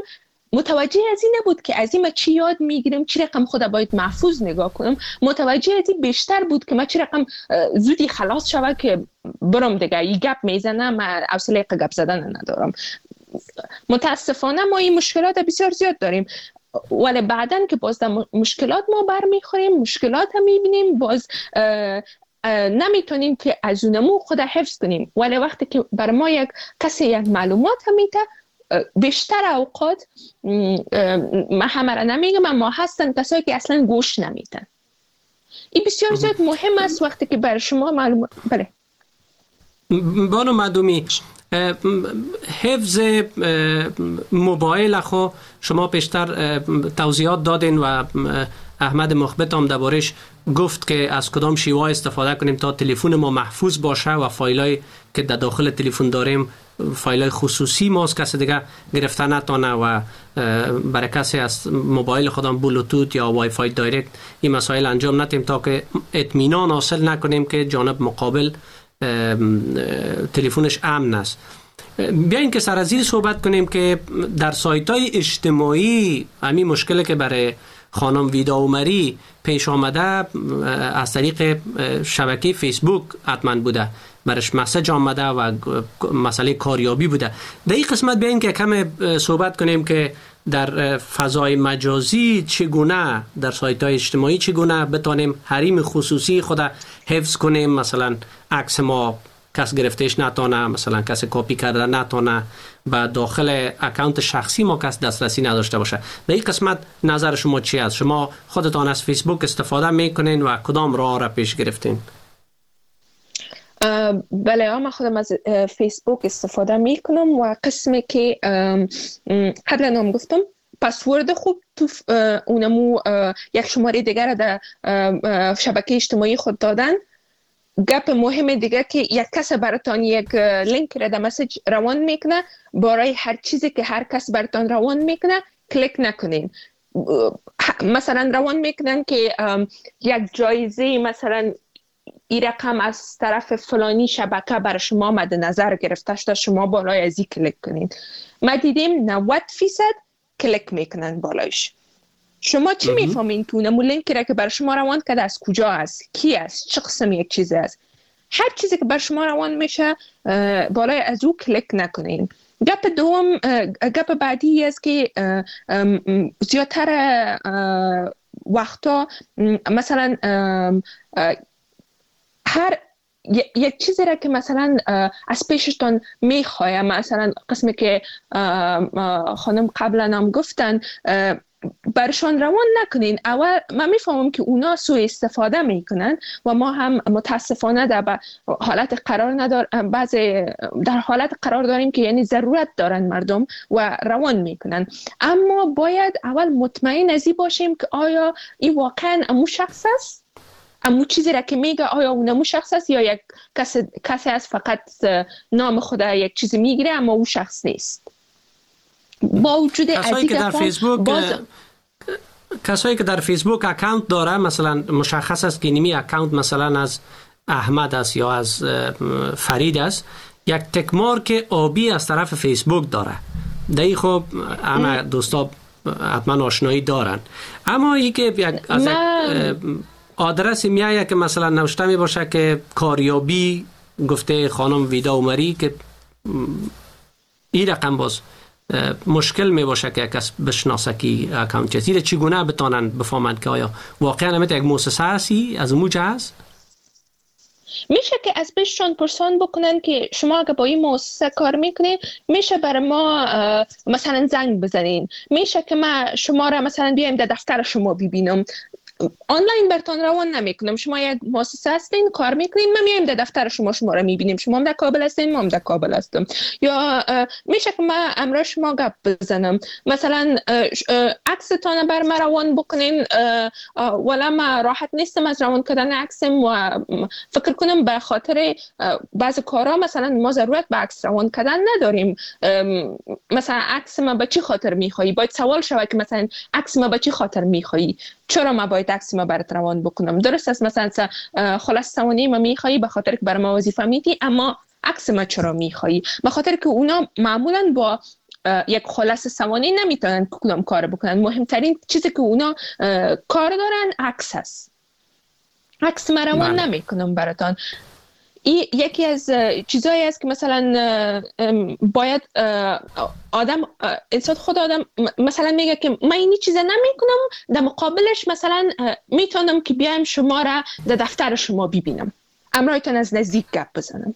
متوجه از این نبود که از این ما چی یاد میگیریم، چی رقم خدا باید محفوظ نگاه کنم. متوجه از این بیشتر بود که ما چی رقم زودی خلاص شود که برم دیگه این گپ میزنم، من حوصله گپ زدن ندارم. متاسفانه ما این مشکلات بسیار زیاد داریم، ولی بعدن که باز در مشکلات ما برمیخوریم، مشکلات هم میبینیم، باز نمیتونیم که از اونمو خود حفظ کنیم. ولی وقتی که بر ما یک کسی یک معلومات هم میده، بیشتر اوقات ما همه را نمیگم، اما هستن کسایی که اصلا گوش نمیدن. این بسیار زیاد مهم است وقتی که بر شما معلومات. بله بانو مدومی، حفظ موبایل خو شما پیشتر توضیحات دادین و احمد مخبت هم دربارش گفت که از کدام شیوه استفاده کنیم تا تلفن ما محفوظ باشه و فایلای که در داخل تلفن داریم فایلای خصوصی ماست، کسی دیگه گرفته نتونه و برای کسی از موبایل خودم بلوتوت یا وای فای دایرکت این مسائل انجام ندیم تا که اطمینان حاصل نکنیم که جانب مقابل تلفنش امن است. بیاین که سرازیر صحبت کنیم که در سایت های اجتماعی همین مشکلی که برای خانم ویدا عمری پیش آمده از طریق شبکه فیسبوک حتما بوده، برش مسیج آمده و مسئله کاریابی بوده. در این قسمت بیاین که کم صحبت کنیم که در فضای مجازی چگونه در سایت های اجتماعی چگونه بتانیم حریم خصوصی خود حفظ کنیم، مثلا عکس ما کس گرفتش نتونه، مثلا کس کپی کرده نتونه، با داخل اکانت شخصی ما کس دسترسی نداشته باشه. در این قسمت نظر شما چی است؟ شما خودتان از فیسبوک استفاده میکنین و کدام راه را پیش گرفتین؟ بله، من خودم از فیسبوک استفاده میکنم و قسمی که قبلا هم گفتم پسورد خوب تو اونمو یک شماره دیگر در شبکه اجتماعی خود دادن. گپ مهم دیگه که یک کس براتان یک لینک را در مسیج روان میکنه، برای هر چیزی که هر کس براتان روان میکنه کلیک نکنین. مثلا روان میکنن که یک جایزه مثلا این رقم از طرف فلانی شبکه برای شما مد نظر گرفته شده، شما بالای از این کلیک کنین. ما دیدیم 90% کلیک میکنن بالایش. شما چی میفهمین که اونمو لینکی را که بر شما روان کرده از کجا است، کی است، چه قسم یک چیز است؟ هر چیزی که بر شما روان میشه بالای از او کلیک نکنین. گپ دوم، گپ بعدی است که زیادتر وقتا مثلا هر یک چیزی را که مثلا از پیشتون میخوایم، مثلا قسمی که خانم قبلا هم گفتن برشان روان نکنین. اول من میفهمم که اونا سوء استفاده میکنن و ما هم متاسفانه در حالت قرار در حالت قرار داریم که یعنی ضرورت دارن مردم و روان میکنن. اما باید اول مطمئن از این باشیم که آیا این واقعا امو شخص است، امو چیزی را که میگه آیا اون امو شخص است یا یک کسی از فقط نام خدا یک چیزی میگیره اما او شخص نیست. با وجود کسایی که در فیسبوک اکانت داره، مثلا مشخص است که نیمی اکانت مثلا از احمد است یا از فرید است، یک تک مارک آبی از طرف فیسبوک داره. دایی خب همه دوستا حتما آشنایی دارن. اما ای که از یک آدرس میایه که مثلا نوشته می باشه که کاریابی گفته خانم ویدا عمری، که این رقم باز مشکل می باشه که کس بشناسه که اکانت چیزی. چگونه بتانن بفهمند که آیا واقعا همه یک مؤسسه هستی از موجه هست؟ میشه که از پیششون پرسان بکنن که شما اگه با این مؤسسه کار میکنین میشه برای ما مثلا زنگ بزنین، میشه که ما شما را مثلا بیایم در دفتر شما ببینم. آنلاین براتون روان نمیکنم. شما یک مؤسسه هستین کار میکنین، ما میایم در دفتر شما را میبینیم. شما هم در کابل هستین، ما هم در کابل هستم. یا میشه که ما امروز شما گپ بزنم، مثلا عکستان بر ما روان بکنین، ولی ما راحت نیستم از روان کردن عکسم و فکر کنم به خاطر بعض کارا مثلا ما ضرورت به عکس روان کردن نداریم. مثلا عکس ما به چی خاطر میخوایی؟ باید سوال شود که مثلا عکس ما به چی خاطر میخوایی؟ چرا ما باید عکس ما برات روان بکنم؟ درست است مثلا خلاص ثوانی ما میخوایی به خاطر که برای ما وظیفه میدی، اما عکس ما چرا میخوایی؟ به خاطر که اونا معمولا با یک خلاصه ثوانی نمیتونن کدام کار بکنن. مهمترین چیزی که اونا کار دارن عکس هست. عکس من روان نمیکنم براتان. این یکی از چیزایی است که مثلا باید انسان خود آدم مثلا میگه که من این چیزا نمیکنم، در مقابلش مثلا میتونم که بیایم شما را در دفتر شما ببینم، امرایتون از نزدیک گپ بزنم.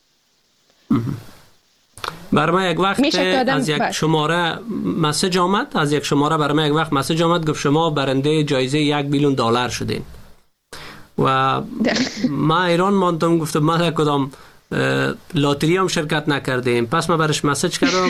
برای من یک وقت از یک شماره مسیج آمد، برای من یک وقت مسیج آمد گفت شما برنده جایزه $1,000,000 شدین و ما ایران ماندم، گفتم ما در کدام لاتری هم شرکت نکردیم. پس من برش مسیج کردم،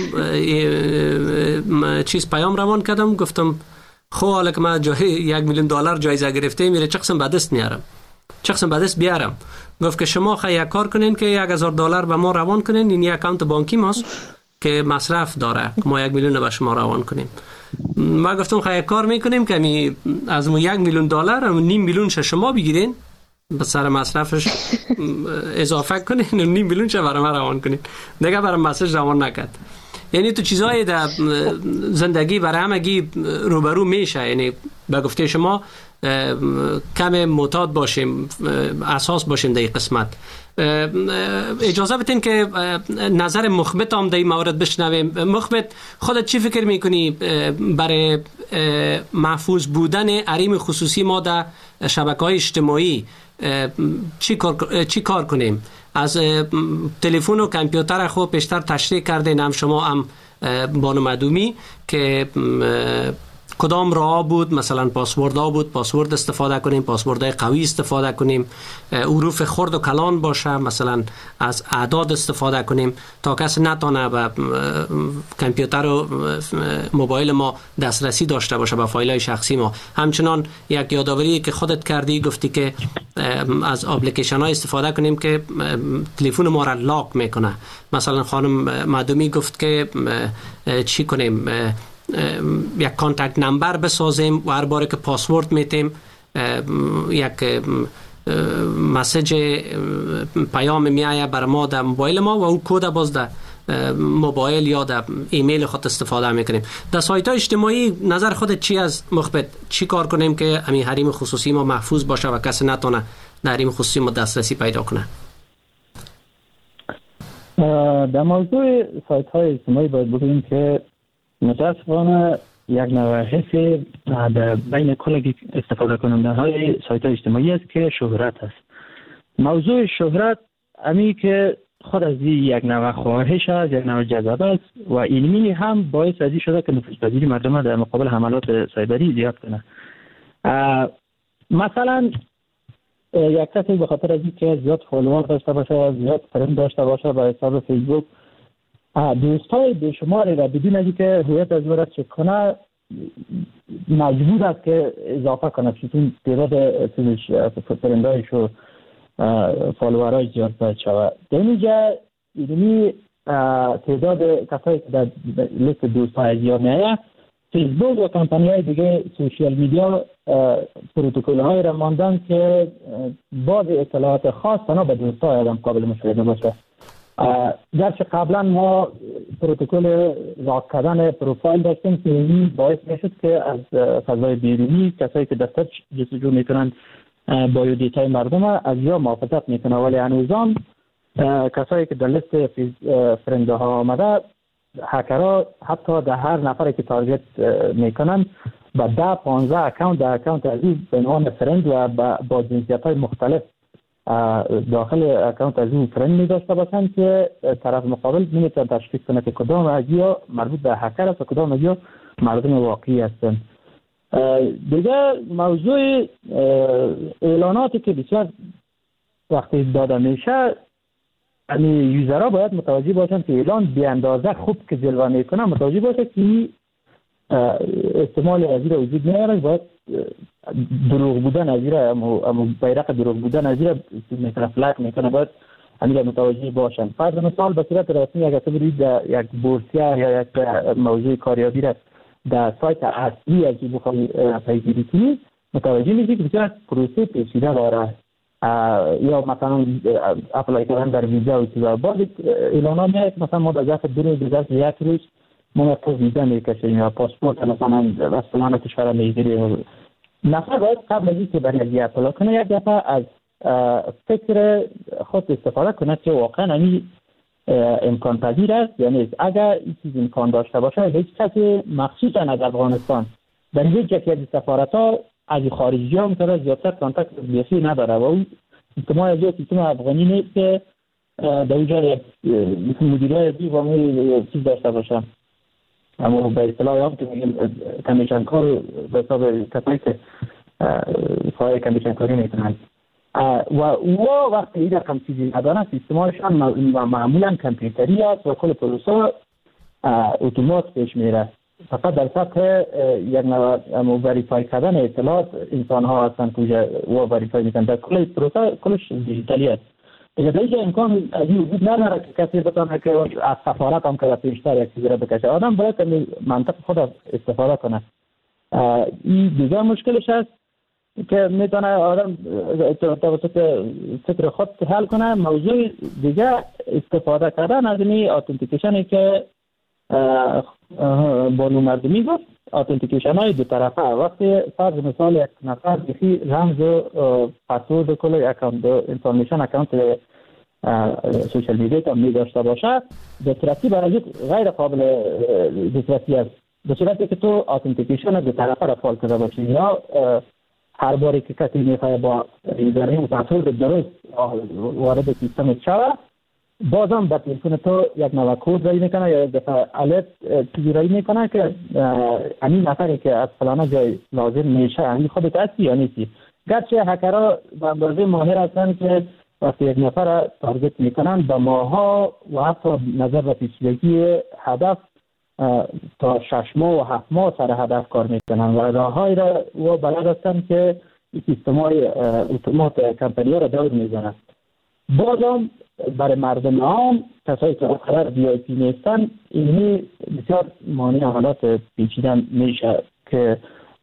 پیام روان کردم، گفتم خب حالا که ما $1,000,000 جایزه گرفتیم میره چه قسم به دست میارم، چه قسم به دست بیارم. گفت که شما یک کار کنین که $1,000 به ما روان کنین، این اکانت بانکی ماست که مصرف داره که ما $1,000,000 به شما روان کنیم. ما گفتم یک کار میکنیم که از ما $1,000,000 $500,000 شما بگیرین به سر مصرفش اضافه کنین، $500,000 برای ما روان کنین. دیگه برای مسیج روان نکرد. یعنی تو چیزای در زندگی برای همگی روبرو میشه. یعنی به گفته شما کم معتاد باشیم، اساس باشیم در این قسمت. اجازه بدین که نظر مخبت هم در این مورد بشنویم. مخبت، خودت چی فکر میکنی برای محفوظ بودن حریم خصوصی ما در شبکه‌های اجتماعی چی کار کنیم؟ از تلفن و کامپیوتر خود پیشتر تشریح کردین، هم شما هم بانو مدومی، که کدام راه بود؟ مثلا پاسورد ها بود، پاسورد استفاده کنیم، پاسورد های قوی استفاده کنیم، حروف خرد و کلان باشه، مثلا از اعداد استفاده کنیم تا کسی نتونه به کامپیوتر و موبایل ما دسترسی داشته باشه به فایل های شخصی ما. همچنان یک یادآوری که خودت کردی، گفتی که از اپلیکیشن های استفاده کنیم که تلفن ما را لاک میکنه. مثلا خانم مدومی گفت که چی کنیم؟ یک کانتکت نمبر بسازیم و هر باره که پاسورد میتیم یک مسیج پیام میایه بر ما در موبایل ما و اون کد باز در موبایل یا در ایمیل خود استفاده میکنیم. در سایت های اجتماعی نظر خودت چی از مخبت؟ چی کار کنیم که همین حریم خصوصی ما محفوظ باشه و کسی نتونه در حریم خصوصی ما دسترسی پیدا کنه؟ در موضوع سایت های اجتماعی باید بگوییم که متاسفانه یک نوع حس در بین کل استفاده کننده های سایت های اجتماعی است که شهرت است. موضوع شهرت امی که خود از یک نوع خواهش است، یک نوع جذبه است و علمی هم باعث ازی شده که نفوذپذیری مردم در مقابل حملات سایبری زیاد کنه. مثلا یک کسی به خاطر از اینکه زیاد فالوور داشته باشه، زیاد فرند داشته باشه به حساب فیسبوک، دوستای بیشماری را بدون از اینکه هویت از او را چک کنه مجبور است که اضافه کنه، چون تعداد فرندایش و فالوورای زیاد باید شود. در اینجا علمی تعداد کسایی که در لیست دوستای زیاد میایه، فیسبوک و کمپانی های دیگه سوشیال میدیا پروتکل های را ماندن که بعض اطلاعات خاص تنها به دوستای آدم قابل مشاهده باشه. گرچه قبلا ما پروتکل لاک کردن پروفایل داشتیم که این باعث میشد که از فضای بیرونی کسایی که دفتر جستجو میکنن بایودیتای مردم از یا محافظت میکنه، ولی هنوزان کسایی که در لیست فرنده ها آمده، هکرها حتی در هر نفری که تارگت میکنن با 10-15 اکانت از این به عنوان فرند و با جنسیت های مختلف داخل اکانت از این فرند می داشته باشند که طرف مقابل نمیتونه تشخیص کنه که کدام از یا مربوط به هکر است و کدام از یا مردم واقعی هستند. دیگه موضوع اعلاناتی که بسیار وقتی داده میشه، یعنی یوزرها باید متوجه باشن که اعلان بی اندازه خوب که جلوه میکنه متوجه باشه که احتمال از این وجود نداره، باید دروغ بودن از این بیرق دروغ بودن از این میکنه فلک میکنه، باید همین متوجه باشن. فرض مثال به صورت رسمی اگر تو برید یک بورسیه یا یک موضوع کاریابی را در سایت اصلی از این بخوای پیگیری کنی، متوجه میشی که بسیار پروسه پیچیده داره، یا مثلا اپلای کردن در ویزا و چیزا. بعضی اعلانات میاد مثلا ما در ظرف 2 روز، در ظرف 1 روز ما تو ویزا میکشیم یا پاسپورت مثلا رسانه کشور میگیریم. نفر باید قبل از اینکه برای یک اپلای کنه یک دفعه از فکر خود استفاده کنه که واقعا این امکان پذیر است. یعنی اگر این چیز امکان داشته باشه هیچ کسی مخصوصا از افغانستان در هیچ یکی از سفارت‌ها از خارجی ها مثلا زیادتر کانتاکت بیخی نداره و اون اجتماع از سیستم افغانی نیست که در اونجا مدیرای بی و چیز داشته باشن. اما به اصطلاح هم که میگیم کمیشن کار به حساب کسایی که کار کمیشن کاری میکنن و او وقتی این رقم چیزی ندارن سیستمایشان معمولا کامپیوتری است و کل پروسه اتومات پیش میره. فقط در سطح یک نوع وریفای کردن اطلاعات انسان ها هستن که او وریفای میکنن. در کل پروسه کلش دیجیتالی است. اگر اینجا امکان از این وجود نداره که کسی بتونه که از سفارت هم که پیشتر یک چیزی را بکشه. آدم باید که منطق خود استفاده کنه. این دیگه مشکلش هست که میتونه آدم توسط فکر خود حل کنه. موضوع دیگه استفاده کردن از این اتنتیکیشنی که بانو مردمی گفت، اتنتیکیشن های دو طرفه. وقتی فرض مثال یک نفر بخی رمز و پسورد کل اکانت انفورمیشن اکانت سوشل میدیا تا می داشته باشه دسترسی برای غیر قابل دسترسی است. به صورتی که تو اتنتیکیشن دو طرفه را فعال کرده باشی یا هر باری که کسی میخواد با یوزرنیم و پسورد درست وارد سیستم شود بازم به تلفن تو یک نوع کد رای میکنه یا یک دفعه الرت چیزی رای میکنه که همین نفری که از فلانه جای لازم میشه همین خودت هستی یا نیستی. گرچه هکرها به اندازه ماهر هستند که وقتی یک نفر را تارگت میکنن به ماها و حتی نظر به پیچیدگی هدف تا 6 ماه و 7 ماه سر هدف کار میکنن و راههایی را و بلد هستند که سیستم های اتومات کمپنی ها را دور میزنن. بازم برای مردم عام کسایی که قرار VIP نیستن اینی بسیار مانع عملات پیچیدن میشه که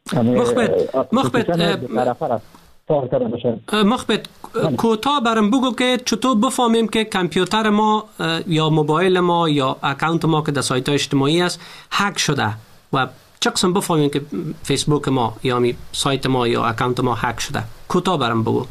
مخبت کوتاه برام بگو که چطور بفهمیم که کامپیوتر ما یا موبایل ما یا اکانت ما که در سایت اجتماعی است هک شده و چه قسم بفهمیم که فیسبوک ما یا سایت ما یا اکانت ما هک شده؟ کوتاه برام بگو.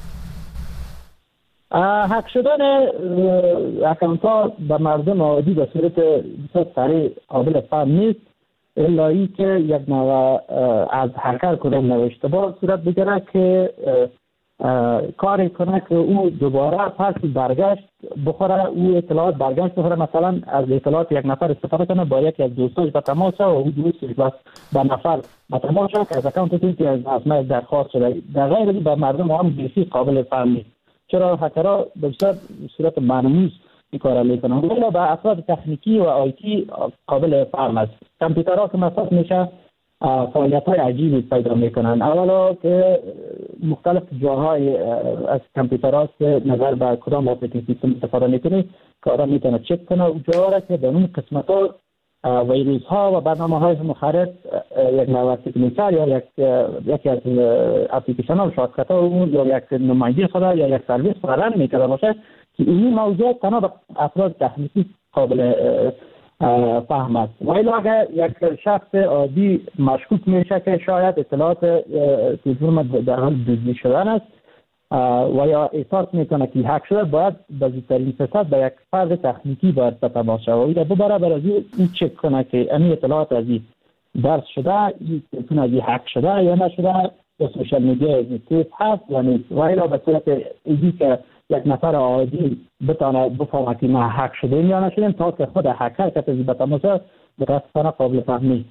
هک شدن اکانت ها به مردم عادی به صورت بسیار سریع قابل فهم نیست الا ای که یک نوع از هکر کدام نوع اشتباه صورت بگیره که کاری کنه که او دوباره پس برگشت بخوره او اطلاعات برگشت بخوره. مثلا از اطلاعات یک نفر استفاده کنه با یکی از دوستاش به تماس و او دوستش بس به نفر به تماس که از اکانت که از اسماء درخواست شده در غیر به مردم هم بیشتر قابل فهم نیست. چرا هکرها به صورت مانوس این کارا میکنن ولی به افراد تکنیکی و آیتی قابل فهم است. کامپیوترها که مصرف میشه فعالیت های عجیبی پیدا میکنن. اولا که مختلف جاهای از کامپیوترها که نظر به کدام اپراتینگ سیستم استفاده میکنه که آدم میتونه چک کنه و جاها که در اون قسمت ها ویروس ها و برنامه های مخرب یک نوع سیگنیچر یا یکی از اپلیکیشن ها و شارتکت ها یا یک نمایندگی خود یا یک سرویس رن میکنه باشه که این موضوع تنها به افراد تکنیکی قابل فهم است. ولی اگر یک شخص عادی مشکوک میشه که شاید اطلاعات تلفن در حال دزدی شدن است و یا احساس میکنه که هک شده باید به زودترین فرصت به یک فرد تکنیکی باید به تماس شود و ببره برای این چک کنه که این اطلاعات از این درس شده این تلفن از این هک شده یا نشده یا سوشل میدیا از این تیپ هست و نیست. ولی به صورت ایدی که یک نفر عادی بتونه بفهمه که ما هک شدیم یا نشدیم تا که خود هکر که به تماس متاسفانه قابل فهم نیست.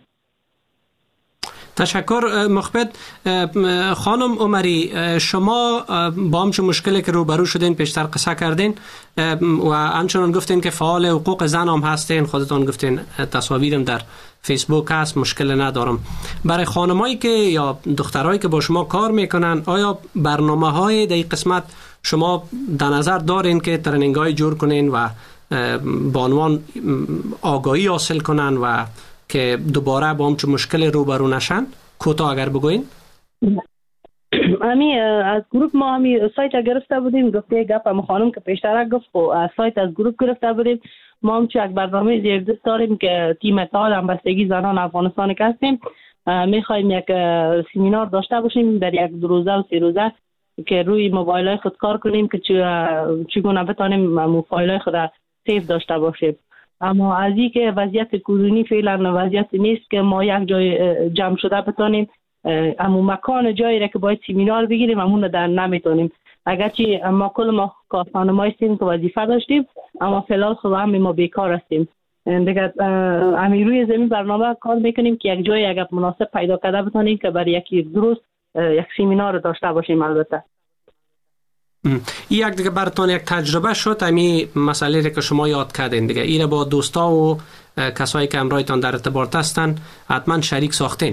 تشکر مخبت. خانم عمری شما با همچون مشکلی که روبرو شدین پیشتر قصه کردین و همچنان گفتین که فعال حقوق زن هم هستین، خودتون گفتین تصاویرم در فیسبوک هست مشکل ندارم. برای خانمایی که یا دخترایی که با شما کار میکنن آیا برنامه های در این قسمت شما در نظر دارین که ترنینگ‌های جور کنین و بانوان آگاهی حاصل کنن و که دوباره با همچون مشکل روبرو نشن؟ کوتاه اگر بگوین. امی از گروه ما همی سایت گرفته بودیم. گفته گپ خانم که پیشتر گفت از سایت از گروه گرفته بودیم. ما هم چه یک برنامه زیردست داریم که تیم اتحاد همبستگی زنان افغانستان که هستیم، میخوایم یک سمینار داشته باشیم در یک 2 روزه و 3 روزه که روی موبایل های خود کار کنیم که چگونه بتانیم موبایل های خود سیف داشته باشیم. اما از این که وضعیت کورونی فعلا وضعیت نیست که ما یک جای جمع شده بتانیم، اما مکان جایی را که باید سمینار بگیریم همون در نمیتونیم. اگرچه ما کل ما خانم‌های هستیم که وظیفه داشتیم، اما فعلا خود همه ما بیکار هستیم. دیگه همین روی زمین برنامه کار میکنیم که یک جای اگر مناسب پیدا کرده بتانیم که برای یکی درست یک سمینار داشته باشیم. البته یک دیگه براتون یک تجربه شد همین مسئله که شما یاد کردین دیگه، این با دوستا و کسایی که همراهتان در ارتباط هستن حتما شریک ساختین.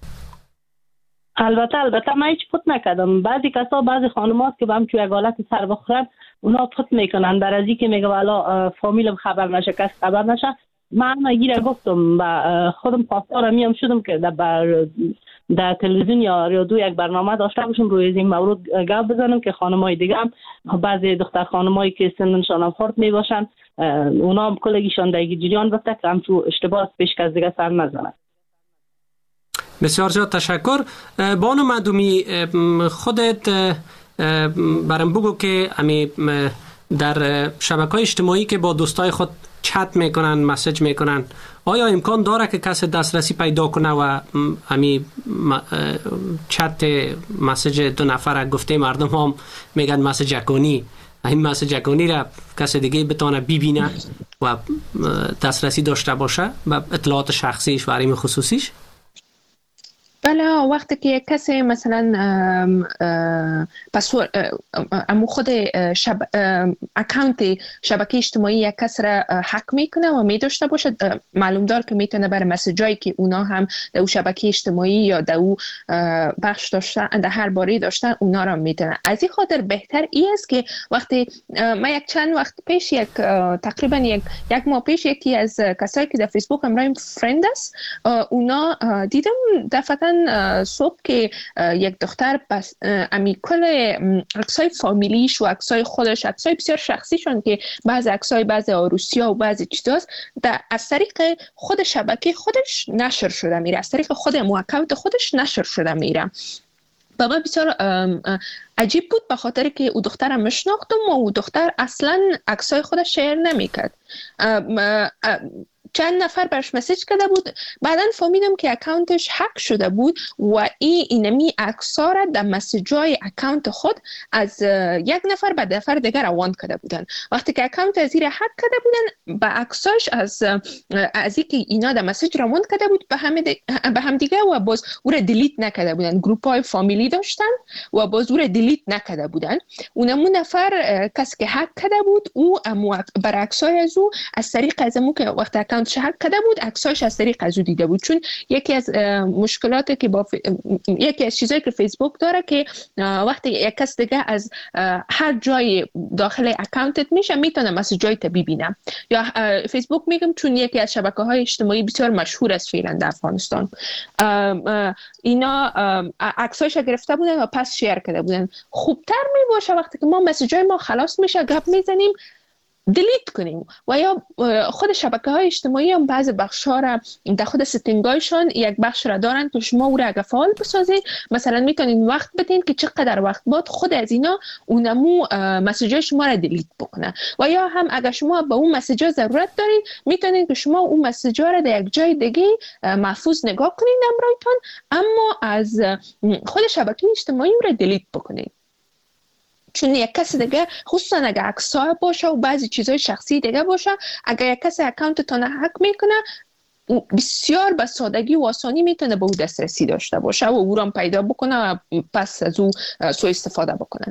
البته من هیچ پت نکردم. بعضی کسا بعضی خانمات که به همچون یک حالت سر بخورن اونا پت میکنن در ازی که میگه والا فامیلم خبر نشه، کس خبر نشه. من گیره گفتم و خودم خواستار میم شدم که در تلویزیون یا رادیو یک برنامه داشته باشم روی این موضوع گپ بزنم که خانمای دیگه هم بعضی دختر خانمایی که سنشان هم خرد می باشن اونا هم کلگیشان در جریان بسته که همچون اشتباه پیش از دیگه سر نزنن. بسیار زیاد تشکر. بانو معدومی، خودت برام بگو که در شبکه‌های اجتماعی که با دوستای خود چت میکنن، مسیج میکنن، آیا امکان داره که کسی دسترسی پیدا کنه و چت مسیج 2 نفر گفته مردم هم میگن مسیج اکونی، این مسیج اکونی را کسی دیگه بتونه ببینه و دسترسی داشته باشه به اطلاعات شخصیش و حریم خصوصیش؟ بله، وقتی که یک کسی مثلا خود اکانت شبکه اجتماعی یک کس را هک میکنه و میداشته باشه، معلوم دار که میتونه برای مسیجایی که اونا هم در او شبکه اجتماعی یا در او بخش داشتن، در هر باری داشتن، اونا را میتونه. از این خاطر بهتر ای است که وقتی من چند وقت پیش تقریبا یک ماه پیش یکی از کسایی که در فیسبوک همراهیم فرند است، اونا دیدم دفعتا صبح که یک دختر بس کل عکسای فامیلیش و عکسای خودش، عکسای بسیار شخصیشون که بعضی عکسای بعضی عروسی‌ها و بعضی چیزاست از طریق خود شبکه خودش نشر شده میره، از طریق خود اکانت خودش نشر شده میره. بابا بسیار عجیب بود، به خاطر که او دخترم مشناختم و او دختر اصلا عکسای خودش شیر نمیکرد. چند نفر برش مسیج کرده بود، بعداً فهمیدم که اکانتش هک شده بود و اینمی عکس‌ها را در مسیج‌های اکانت خود از یک نفر به نفر دیگر روان کرده بودن. وقتی که اکانت از این هک کرده بودن، به عکساش از اینکه اینا در مسیج روان کرده بود به هم دیگه و باز او را دیلیت نکرده بودن. گروپ‌های فامیلی داشتن و باز او را دیلیت نکرده بودن. اونمون نفر کسی که هک کرده بود، او بر عکسای از او از طریق از که وقتی اکانت هک کرده بود عکساش از طریق از او دیده بود. چون یکی از مشکلاتی که یکی از چیزایی که فیسبوک داره که وقتی یک کس دیگه از هر جای داخل اکانتت میشه میتونه مسیجای تو ببینه. یا فیسبوک میگم چون یکی از شبکه‌های اجتماعی بسیار مشهور است فعلا در افغانستان، اینا عکساش گرفته بودن و پس شیر کرده بودن. خوبتر میباشه وقتی که ما مسیجای ما خلاص میشه گپ میزنیم دیلیت کنیم. و یا خود شبکه‌های اجتماعی هم بعضی بخش‌ها را در خود ستینگایشان یک بخش را دارن که شما او را اگه فعال بسازید، مثلا میتونید وقت بدین که چقدر وقت بعد خود از اینا اونمو مسیجای شما را دیلیت بکنه. و یا هم اگه شما به اون مسیجا ضرورت دارید میتونید که شما اون مسیجا را در یک جای دیگه محفوظ نگاه کنید همراهتون، اما از خود شبکه اجتماعی او را دیلیت بکنید. چون یک کس دیگه خصوصا اگه عکس‌ها باشه و بعضی چیزای شخصی دیگه باشه، اگه یک کس اکانتتون هک میکنه بسیار به سادگی و آسانی میتونه به او دسترسی داشته باشه و او را پیدا بکنه و پس از او سوء استفاده بکنه.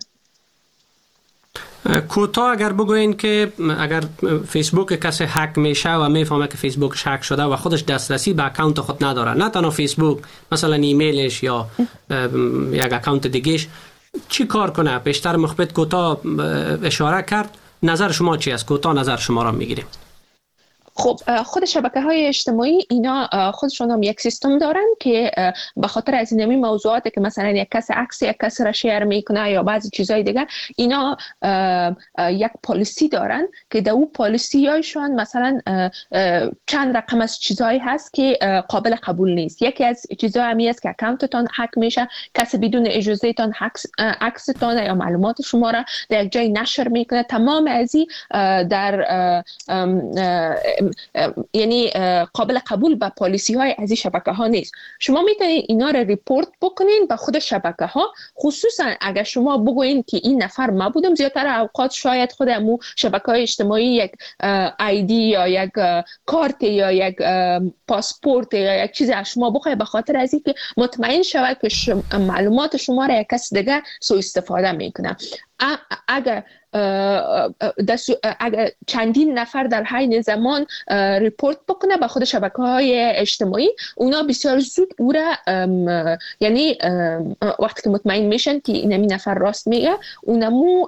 کوتاه اگر بگوین که اگر فیسبوک کسی هک میشه و میفهمه که فیسبوکش هک شده و خودش دسترسی به اکانت خود نداره، نه تنها فیسبوک، مثلا ایمیلش یا یک اکانت دیگهش، چی کار کنه؟ بیشتر مخبت کوتاه اشاره کرد. نظر شما چی است؟ کوتاه نظر شما را میگیریم. خب خود شبکه‌های اجتماعی اینا خودشون هم یک سیستم دارن که به خاطر از این موضوعاتی که مثلا یک کس عکس یک کس را شیر میکنه یا بعضی چیزای دیگه، اینا یک پالیسی دارن که در اون پالیسی هایشون مثلا چند رقم از چیزایی هست که قابل قبول نیست. یکی از چیزها همی است که اکانتتان هک میشه، کسی بدون اجازه تان عکستان یا معلومات شما را در یک جای نشر میکنه. تمام ازی در یعنی قابل قبول به پالیسی های از این شبکه ها نیست. شما میتونید اینا را ریپورت بکنین به خود شبکه ها، خصوصا اگر شما بگوین که این نفر ما بودم. زیادتر اوقات شاید خودمو شبکه های اجتماعی یک آیدی یا یک کارت یا یک پاسپورت یا یک چیز از شما بخواد به خاطر از اینکه مطمئن شود که معلومات شما را یک کس دیگه سوء استفاده میکنه. اگر چندین نفر در حین زمان ریپورت بکنه به خود شبکه‌های اجتماعی، اونا بسیار زود او را یعنی وقتی که مطمئن میشن که این نفر راست میگه، اونمو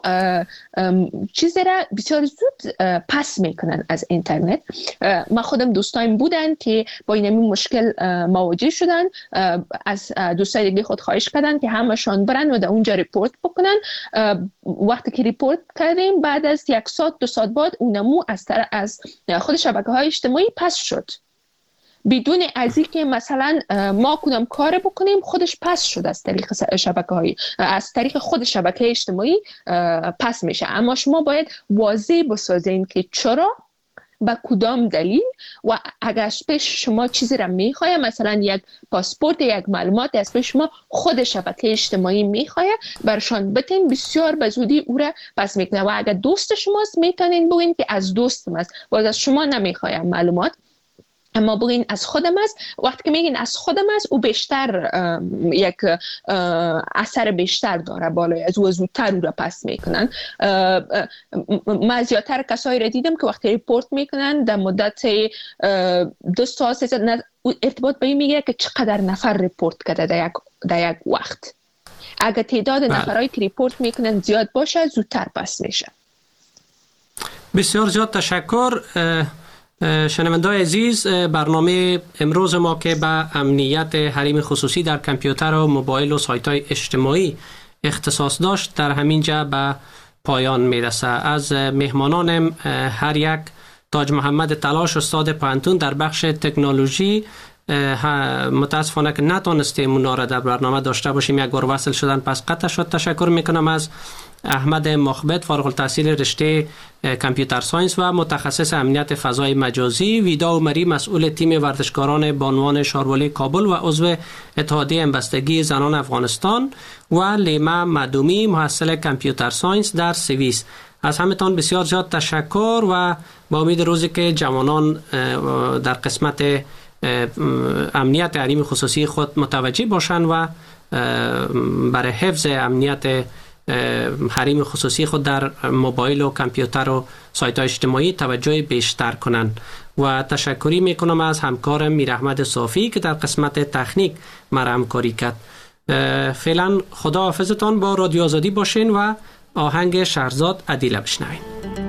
چیز را بسیار زود پس میکنن از اینترنت. ما خودم دوستایم بودن که با این مشکل مواجه شدن، از دوستای دیگه خود خواهش کردن که همشان برن و در اونجا ریپورت بکنن. وقتی که ریپورت کردیم بعد از 1 ساعت 2 ساعت بعد اونمو از خود شبکه‌های اجتماعی پس شد، بدون از اینکه مثلا ما کدام کار بکنیم خودش پس شد از طریق شبکه‌های از طریق خود شبکه اجتماعی پس میشه. اما شما باید واضح بسازین که چرا، با کدام دلیل، و اگر پیش شما چیزی را میخواه، مثلا یک پاسپورت، یک معلومات از پیش شما خود شبکه اجتماعی میخواه، برشان بتین بسیار به زودی او را پس میکنه. و اگر دوست شماست میتونین بگین که از دوستم است، باز از شما نمیخواه معلومات، اما بگین از خودم است. وقتی که میگین از خودم است، او بیشتر یک اثر بیشتر داره بالای از او، زودتر او را پس میکنن. من زیادتر کسایی را دیدم که وقتی ریپورت میکنن در مدت 2 ساعت ارتباط به این میگیره که چقدر نفر ریپورت کرده در یک وقت. اگر تعداد نفرایی که ریپورت میکنن زیاد باشه، زودتر پس میشه. بسیار زیاد تشکر. شنونده‌های عزیز، برنامه امروز ما که به امنیت حریم خصوصی در کامپیوتر و موبایل و سایت‌های اجتماعی اختصاص داشت در همینجا به پایان میرسه. از مهمانان هر یک، تاج محمد تلاش استاد پانتون در بخش تکنولوژی، متاسفانه که نتونستیم اونا را در برنامه داشته باشیم، یک بار وصل شدن پس قطع شد. تشکر میکنم از احمد مخبت، فارغ التحصیل رشته کامپیوتر ساینس و متخصص امنیت فضای مجازی، ویدا عمری، مسئول تیم ورزشکاران بانوان شاروالی کابل و عضو اتحادیه همبستگی زنان افغانستان، و لیما مدومی، محصل کامپیوتر ساینس در سوئیس. از همتان بسیار زیاد تشکر و با امید روزی که جوانان در قسمت امنیت حریم خصوصی خود متوجه باشند و برای حفظ امنیت حریم خصوصی خود در موبایل و کامپیوتر و سایت های اجتماعی توجه بیشتر کنند. و تشکری میکنم از همکارم میر احمد صافی که در قسمت تکنیک مرا همکاری کرد. فعلا خدا حافظتان، با رادیو آزادی باشین و آهنگ شهرزاد عدیله بشنوین.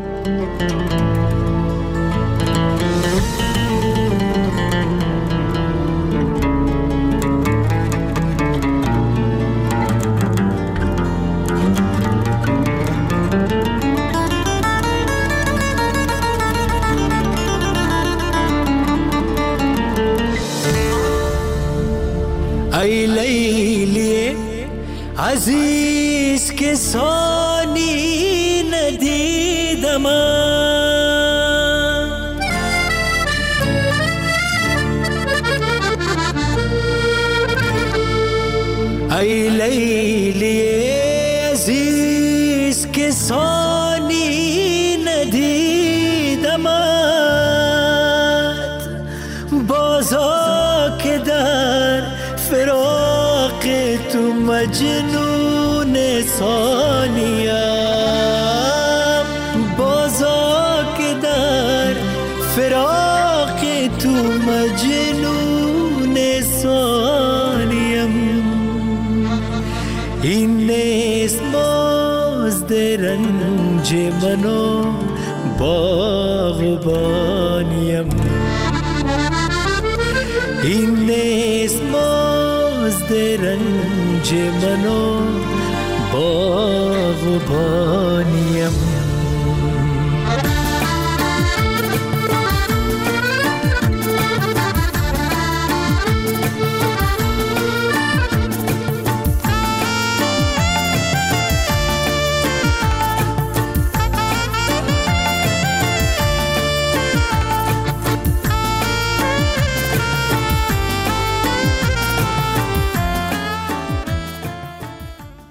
ای لیلی عزیز که ثانی ندیدم، ای لیلی عزیز که ثانی ندیدم، بازا که در فراق تو مجنون ثانیم، بازا که در فراق تو مجنون ثانیم. این نیست مزد رنج منو باغبانیم. این نیست مزد رنج من و باغبانیم.